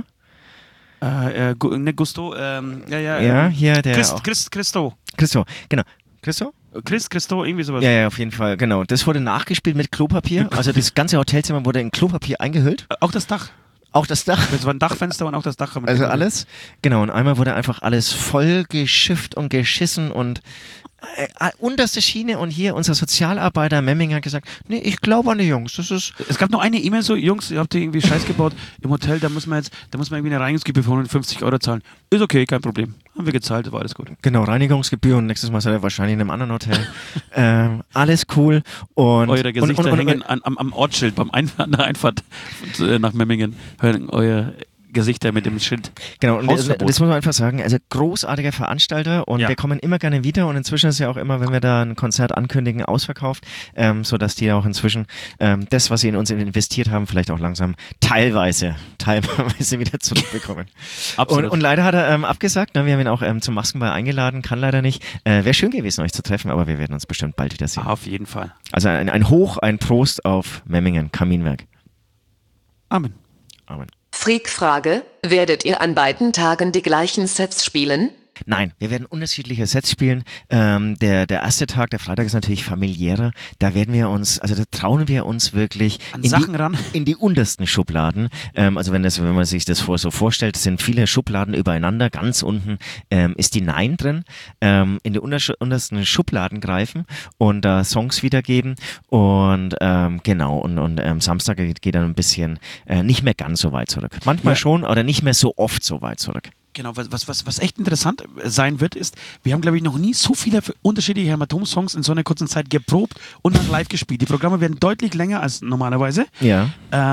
Gusto, ja, hier der Christo, genau. Christo, irgendwie sowas. Ja, auf jeden Fall, genau. Das wurde nachgespielt mit Klopapier. Also das ganze Hotelzimmer wurde in Klopapier eingehüllt. Auch das Dach. Das war ein Dachfenster und auch das Dach. Also alles. Genau, und einmal wurde einfach alles voll geschifft und geschissen und unterste Schiene und hier unser Sozialarbeiter Memming hat gesagt, nee, ich glaube an die Jungs. Es gab noch eine E-Mail so, Jungs, ihr habt irgendwie Scheiß gebaut im Hotel, da muss man irgendwie eine Reinigungsgebühr von 150 € zahlen. Ist okay, kein Problem. Haben wir gezahlt, war alles gut. Genau, Reinigungsgebühr und nächstes Mal seid ihr wahrscheinlich in einem anderen Hotel. Alles cool. Und eure Gesichter hängen am Ortsschild, an der Einfahrt nach Memmingen. Euer Gesichter mit dem Schild. Genau, und das muss man einfach sagen, also großartiger Veranstalter und wir kommen immer gerne wieder und inzwischen ist ja auch immer, wenn wir da ein Konzert ankündigen, ausverkauft, sodass die auch inzwischen das, was sie in uns investiert haben, vielleicht auch langsam teilweise wieder zurückbekommen. Absolut. Und leider hat er abgesagt, ne? Wir haben ihn auch zum Maskenball eingeladen, kann leider nicht. Wäre schön gewesen, euch zu treffen, aber wir werden uns bestimmt bald wieder sehen. Auf jeden Fall. Also ein Hoch, ein Prost auf Memmingen, Kaminwerk. Amen. Freak-Frage, werdet ihr an beiden Tagen die gleichen Sets spielen? Nein, wir werden unterschiedliche Sets spielen. Der erste Tag, der Freitag, ist natürlich familiärer. Da trauen wir uns wirklich in die untersten Schubladen. Also wenn man sich das so vorstellt, sind viele Schubladen übereinander. Ganz unten ist die Nein drin. In die untersten Schubladen greifen und da Songs wiedergeben. Und genau, und Samstag geht dann ein bisschen nicht mehr ganz so weit zurück. Manchmal schon, oder nicht mehr so oft so weit zurück. Genau, was echt interessant sein wird, ist, wir haben, glaube ich, noch nie so viele unterschiedliche Hämatom-Songs in so einer kurzen Zeit geprobt und dann live gespielt. Die Programme werden deutlich länger als normalerweise. Ja.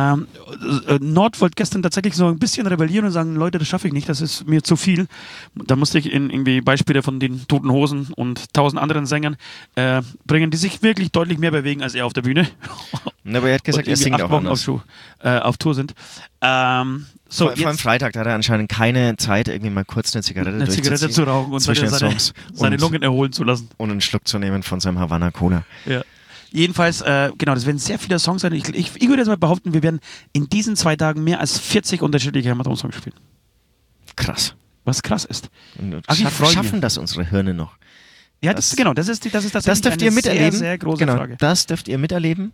Nord wollte gestern tatsächlich so ein bisschen rebellieren und sagen, Leute, das schaffe ich nicht, das ist mir zu viel. Da musste ich in irgendwie Beispiele von den Toten Hosen und 1000 anderen Sängern bringen, die sich wirklich deutlich mehr bewegen als er auf der Bühne. Aber er hat gesagt, er singt auch anders. Auf Tour sind. Vor allem Freitag, da hat er anscheinend keine Zeit, irgendwie mal kurz eine Zigarette zu rauchen und seine Lungen erholen zu lassen. Und einen Schluck zu nehmen von seinem Havana Cola. Ja. Jedenfalls, genau, das werden sehr viele Songs sein. Ich würde jetzt mal behaupten, wir werden in diesen 2 Tagen mehr als 40 unterschiedliche Hämatom-Songs spielen. Krass. Was krass ist. Schaffen das unsere Hirne noch? Ja, das ist das dürft ihr miterleben. Sehr, sehr große Frage. Das dürft ihr miterleben.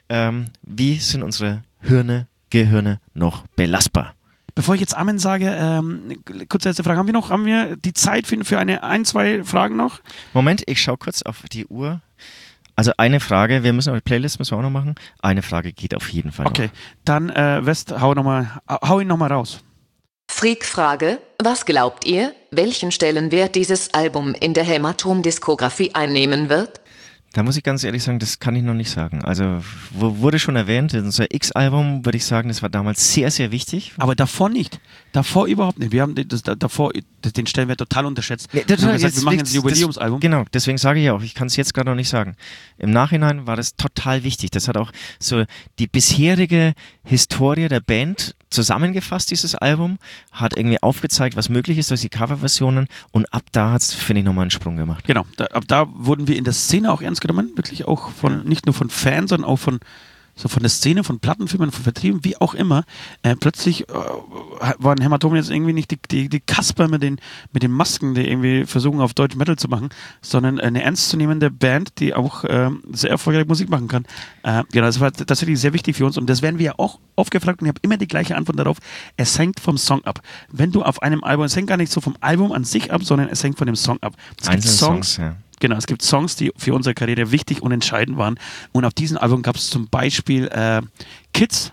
Wie sind unsere Gehirne noch belastbar? Bevor ich jetzt Amen sage, kurze letzte Frage. Haben wir die Zeit für ein, 2 Fragen noch? Moment, ich schaue kurz auf die Uhr. Also eine Frage, wir müssen auch die Playlist müssen wir auch noch machen. Eine Frage geht auf jeden Fall noch. Okay, dann West, hau ihn nochmal raus. Freak-Frage, was glaubt ihr, welchen Stellenwert dieses Album in der Hämatom-Diskografie einnehmen wird? Da muss ich ganz ehrlich sagen, das kann ich noch nicht sagen. Also wurde schon erwähnt, unser X-Album, würde ich sagen, das war damals sehr, sehr wichtig. Aber davor nicht. Davor überhaupt nicht. Wir haben davor den Stellenwert total unterschätzt. Nee, wir machen jetzt ein Jubiläumsalbum. Genau, deswegen sage ich auch, ich kann es jetzt gerade noch nicht sagen. Im Nachhinein war das total wichtig. Das hat auch so die bisherige Historie der Band zusammengefasst, dieses Album, hat irgendwie aufgezeigt, was möglich ist durch die Coverversionen und ab da hat es, finde ich, nochmal einen Sprung gemacht. Genau, ab da wurden wir in der Szene auch ernst genommen, wirklich auch nicht nur von Fans, sondern auch von der Szene, von Plattenfirmen, von Vertrieben, wie auch immer. Plötzlich waren Hämatom jetzt irgendwie nicht die Kasper mit den Masken, die irgendwie versuchen, auf Deutsch Metal zu machen, sondern eine ernstzunehmende Band, die auch sehr erfolgreich Musik machen kann. Genau, das war tatsächlich sehr wichtig für uns und das werden wir ja auch oft gefragt und ich habe immer die gleiche Antwort darauf. Es hängt vom Song ab. Wenn du auf einem Album, es hängt gar nicht so vom Album an sich ab, sondern es hängt von dem Song ab. Es gibt Songs, ja. Genau, es gibt Songs, die für unsere Karriere wichtig und entscheidend waren. Und auf diesem Album gab es zum Beispiel Kids.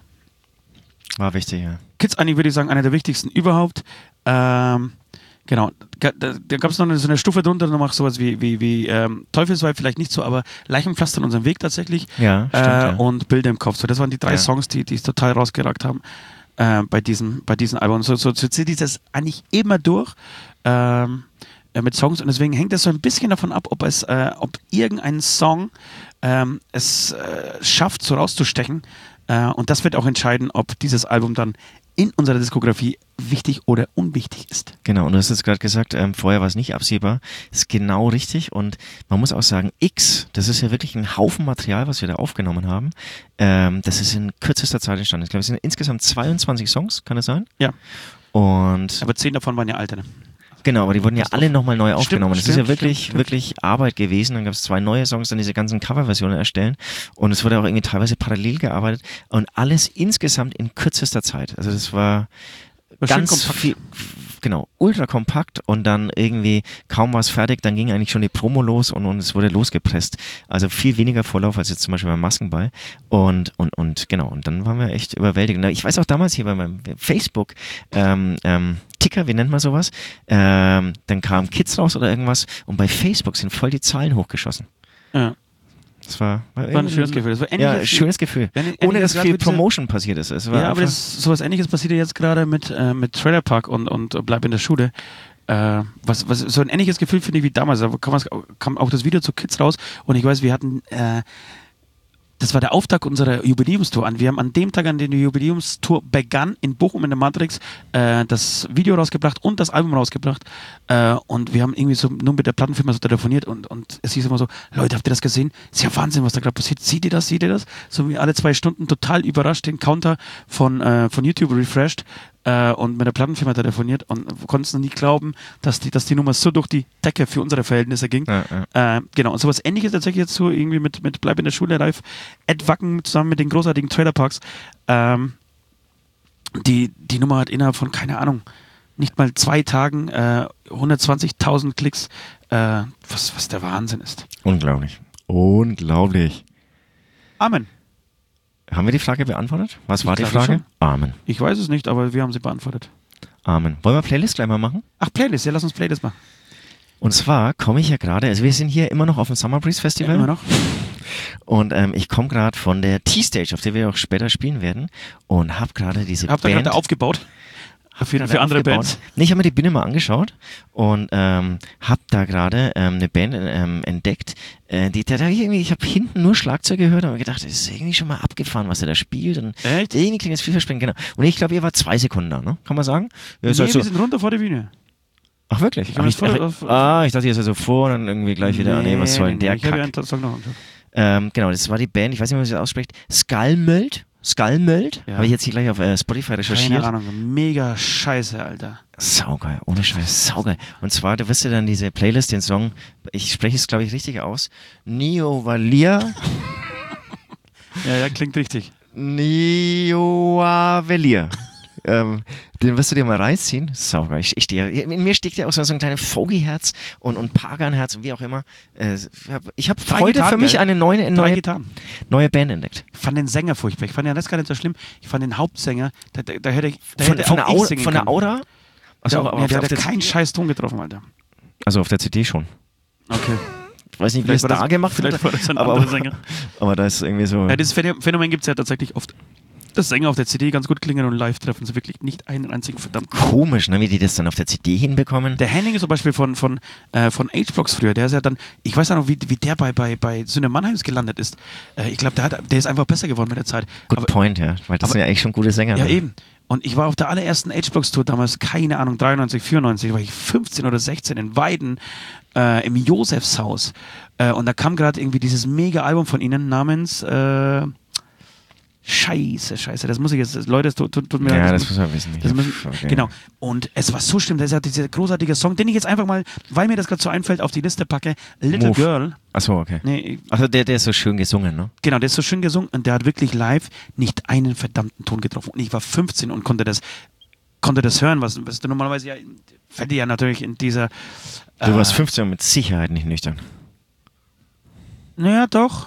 War wichtig, ja. Kids, eigentlich würde ich sagen, einer der wichtigsten überhaupt. Genau, da gab es noch so eine Stufe drunter, noch sowas wie Teufelsweib, vielleicht nicht so, aber Leichenpflaster in unserem Weg tatsächlich. Ja, stimmt, ja. Und Bilder im Kopf. So, das waren die 3 Songs, die es total rausgeragt haben bei diesem Album. So zieht sich das eigentlich immer durch. Mit Songs und deswegen hängt es so ein bisschen davon ab, ob irgendein Song es schafft, so rauszustechen und das wird auch entscheiden, ob dieses Album dann in unserer Diskografie wichtig oder unwichtig ist. Genau, und du hast jetzt gerade gesagt, vorher war es nicht absehbar, ist genau richtig und man muss auch sagen, X, das ist ja wirklich ein Haufen Material, was wir da aufgenommen haben, das ist in kürzester Zeit entstanden. Ich glaube, es sind insgesamt 22 Songs, kann das sein? Ja. Aber 10 davon waren ja alte. Genau, aber die wurden ja alle nochmal neu aufgenommen. Das ist ja wirklich stimmt. Arbeit gewesen. Dann gab es 2 neue Songs, dann diese ganzen Coverversionen erstellen. Und es wurde auch irgendwie teilweise parallel gearbeitet. Und alles insgesamt in kürzester Zeit. Also das war ganz viel, genau, ultra kompakt und dann irgendwie kaum was fertig, dann ging eigentlich schon die Promo los und es wurde losgepresst. Also viel weniger Vorlauf als jetzt zum Beispiel beim Maskenball und genau, und dann waren wir echt überwältigt. Ich weiß auch damals hier bei meinem Facebook Ticker, wie nennt man sowas? Dann kamen Kids raus oder irgendwas und bei Facebook sind voll die Zahlen hochgeschossen. Ja. Das war ein schönes Gefühl. Ein schönes Gefühl. Ohne dass viel Promotion passiert ist. Aber sowas Ähnliches passiert jetzt gerade mit Trailer Park und Bleib in der Schule. So ein ähnliches Gefühl finde ich wie damals. Da kam auch das Video zu Kids raus und ich weiß, wir hatten das war der Auftakt unserer Jubiläumstour an. Wir haben an dem Tag, an dem die Jubiläumstour begann, in Bochum in der Matrix, das Video rausgebracht und das Album rausgebracht. Und wir haben irgendwie so nur mit der Plattenfirma so telefoniert und es hieß immer so, Leute, habt ihr das gesehen? Ist ja Wahnsinn, was da gerade passiert. Seht ihr das? So wie alle 2 Stunden total überrascht den Counter von YouTube refreshed. Und mit der Plattenfirma telefoniert und konnten es noch nicht glauben, dass die Nummer so durch die Decke für unsere Verhältnisse ging. Genau, und sowas Ähnliches tatsächlich jetzt so irgendwie mit Bleib in der Schule live, Ed Wacken zusammen mit den großartigen Trailerparks. Die Nummer hat innerhalb von, keine Ahnung, nicht mal 2 Tagen 120.000 Klicks, was der Wahnsinn ist. Unglaublich. Amen. Haben wir die Frage beantwortet? Was war die Frage? Schon. Amen. Ich weiß es nicht, aber wir haben sie beantwortet. Amen. Wollen wir Playlist gleich mal machen? Ach, Playlist, ja, lass uns Playlist machen. Und zwar komme ich ja gerade, also wir sind hier immer noch auf dem Summer Breeze Festival. Ja, immer noch. Und ich komme gerade von der T-Stage, auf der wir auch später spielen werden. Und habe gerade diese Habt ihr Band... gerade aufgebaut? Für andere Bands? Nee, ich habe mir die Bühne mal angeschaut und habe da gerade eine Band entdeckt. Ich habe hinten nur Schlagzeug gehört und habe gedacht, das ist irgendwie schon mal abgefahren, was er da spielt. Und Echt? irgendwie klingt jetzt vielversprechend, genau. Und ich glaube, ihr wart 2 Sekunden da, ne? Kann man sagen? Nee, wir sind runter vor der Bühne. Ach, wirklich? Ich dachte, ihr seid so vor und dann irgendwie gleich wieder, was soll denn der Ich habe ja Kack? einen Song noch angeschaut. Genau, das war die Band, ich weiß nicht, wie man sie ausspricht, Skullmöld, Ja. habe ich jetzt hier gleich auf Spotify recherchiert. Keine Ahnung, mega scheiße, Alter. Saugeil, ohne Scheiß, saugeil. Und zwar, du wirst ja dann diese Playlist, den Song, ich spreche es, glaube ich, richtig aus, Neovalia. Ja, klingt richtig. Neovalia. Den wirst du dir mal reinziehen. Saugeil. In mir steckt ja auch so ein kleines Fogi-Herz und Pagan-Herz und wie auch immer. Ich habe heute Gitarren, für mich gell? eine neue Band entdeckt. Ich fand den Sänger furchtbar. Ich fand ja das gar nicht so schlimm. Ich fand den Hauptsänger, da hätte ich Von der singen Aura? Achso, aber der auf hat der keinen scheiß Ton getroffen, Alter. Also auf der CD schon. Okay. Ich weiß nicht, wie es da gemacht wird. Vielleicht war das ein anderer Sänger. Aber da ist irgendwie so... Ja, dieses Phänomen gibt es ja tatsächlich oft. Dass Sänger auf der CD ganz gut klingen und live treffen sie wirklich nicht einen einzigen verdammt. Komisch, ne, wie die das dann auf der CD hinbekommen. Der Henning ist zum Beispiel von H-Blocks früher, der ist ja dann, ich weiß ja noch, wie der bei Söhne Mannheims gelandet ist. Ich glaube, der ist einfach besser geworden mit der Zeit. Good point, ja, weil das sind ja eigentlich schon gute Sänger. Ja, ne? eben. Und ich war auf der allerersten H-Blocks-Tour damals, keine Ahnung, 93, 94, war ich 15 oder 16 in Weiden im Josefshaus. Und da kam gerade irgendwie dieses Mega-Album von ihnen namens Scheiße, das muss ich jetzt, Leute, es tut mir leid. Ja, das muss man wissen. Okay. Genau. Und es war so schlimm, das ist ja dieser großartige Song, den ich jetzt einfach mal, weil mir das gerade so einfällt, auf die Liste packe, Little Move. Girl. Achso, okay. Nee, Also der ist so schön gesungen, ne? genau, der ist so schön gesungen und der hat wirklich live nicht einen verdammten Ton getroffen. Und ich war 15 und konnte das hören, was du normalerweise ja, fällt dir ja natürlich in dieser... Du warst 15 und mit Sicherheit nicht nüchtern. Naja, doch.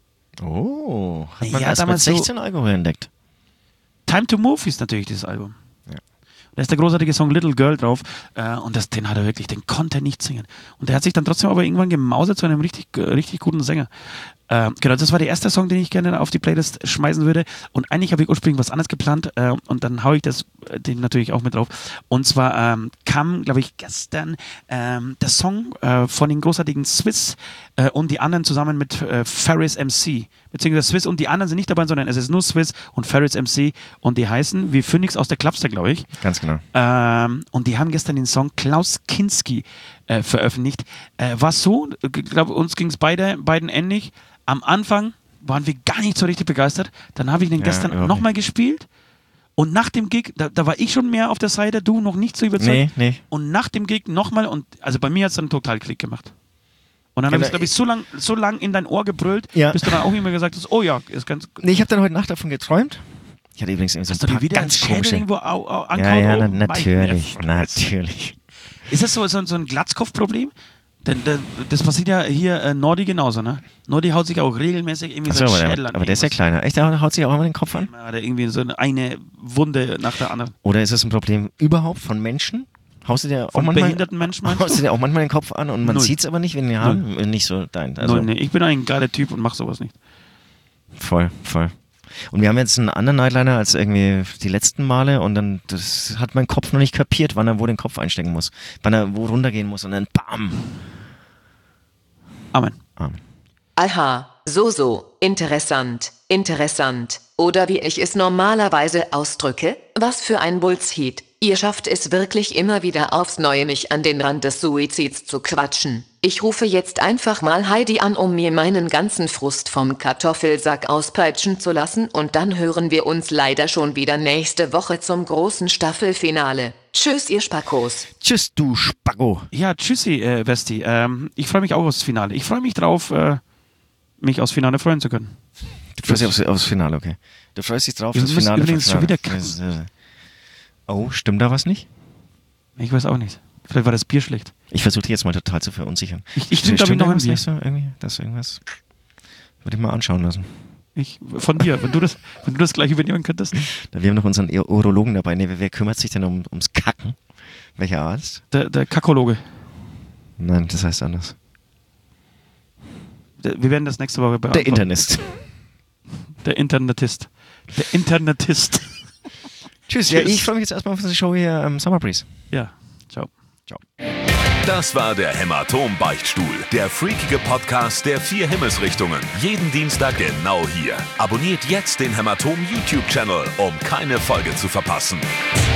Oh, hat man Ja, erst mit damals 16 Alkohol entdeckt. Time to Move ist natürlich dieses Album. Ja. Da ist der großartige Song Little Girl drauf und den hat er wirklich, den konnte er nicht singen. Und der hat sich dann trotzdem aber irgendwann gemausert zu einem richtig guten Sänger. Genau, das war der erste Song, den ich gerne auf die Playlist schmeißen würde. Und eigentlich habe ich ursprünglich was anderes geplant und dann haue ich den natürlich auch mit drauf. Und zwar kam, glaube ich, gestern der Song von den großartigen Swiss und die anderen zusammen mit Ferris MC. Beziehungsweise Swiss und die anderen sind nicht dabei, sondern es ist nur Swiss und Ferris MC und die heißen wie Phoenix aus der Klapster, glaube ich. Ganz genau. Und die haben gestern den Song Klaus Kinski veröffentlicht. War so, ich glaube, uns ging es beiden ähnlich. Am Anfang waren wir gar nicht so richtig begeistert. Dann habe ich den gestern nochmal gespielt. Und nach dem Gig, da war ich schon mehr auf der Seite, du noch nicht so überzeugt. Nee. Und nach dem Gig nochmal, und also bei mir hat es dann total Klick gemacht. Und dann habe ich, glaube ich, so lang in dein Ohr gebrüllt, bis du dann auch immer gesagt hast, oh ja, ist ganz... Nee, ich habe dann heute Nacht davon geträumt. Ich hatte übrigens irgendwie so ein paar wieder ganz Schädel komische... irgendwo ankauen? Ja, natürlich. Ist das so ein Glatzkopfproblem? Denn das passiert ja hier Nordi genauso, ne? Nordi haut sich auch regelmäßig irgendwie so einen Schädel an. Aber der ist ja kleiner. Echt, der haut sich auch immer den Kopf an? Ja, der irgendwie so eine Wunde nach der anderen. Oder ist es ein Problem überhaupt von Menschen? Haust du dir auch manchmal, behinderten Menschen meinst haust du dir auch manchmal den Kopf an und man sieht es aber nicht, wenn die Haaren nicht so dein. Also nee, ich bin ein geiler Typ und mach sowas nicht. Voll. Und wir haben jetzt einen anderen Nightliner als irgendwie die letzten Male und dann, das hat mein Kopf noch nicht kapiert, wann er wo den Kopf einstecken muss. Wann er wo runtergehen muss und dann BAM! Amen. Aha, so, interessant. Oder wie ich es normalerweise ausdrücke, was für ein Bullshit. Ihr schafft es wirklich immer wieder aufs Neue, mich an den Rand des Suizids zu quatschen. Ich rufe jetzt einfach mal Heidi an, um mir meinen ganzen Frust vom Kartoffelsack auspeitschen zu lassen und dann hören wir uns leider schon wieder nächste Woche zum großen Staffelfinale. Tschüss, ihr Spackos. Tschüss, du Spacko. Ja, tschüssi, Westi. Ich freue mich auch aufs Finale. Ich freue mich drauf, mich aufs Finale freuen zu können. Du freust dich aufs Finale, okay. Du freust dich drauf, das Finale. Übrigens schon wieder Oh, stimmt da was nicht? Ich weiß auch nicht. Vielleicht war das Bier schlecht. Ich versuche dich jetzt mal total zu verunsichern. Ich trinke, glaube ich, noch ein Bier. Das irgendwas würde ich mal anschauen lassen. Von dir, wenn du das gleich übernehmen könntest. Wir haben noch unseren Urologen dabei. Nee, wer kümmert sich denn ums Kacken? Welcher Arzt? Der Kakologe. Nein, das heißt anders. Wir werden das nächste Woche beantworten. Der Internist. Der Internetist. Der Internetist. Tschüss. Ja, ich freue mich jetzt erstmal auf die Show hier am Summer Breeze. Ja, ciao. Ciao. Das war der Hämatom-Beichtstuhl, der freakige Podcast der 4 Himmelsrichtungen. Jeden Dienstag genau hier. Abonniert jetzt den Hämatom-YouTube-Channel, um keine Folge zu verpassen.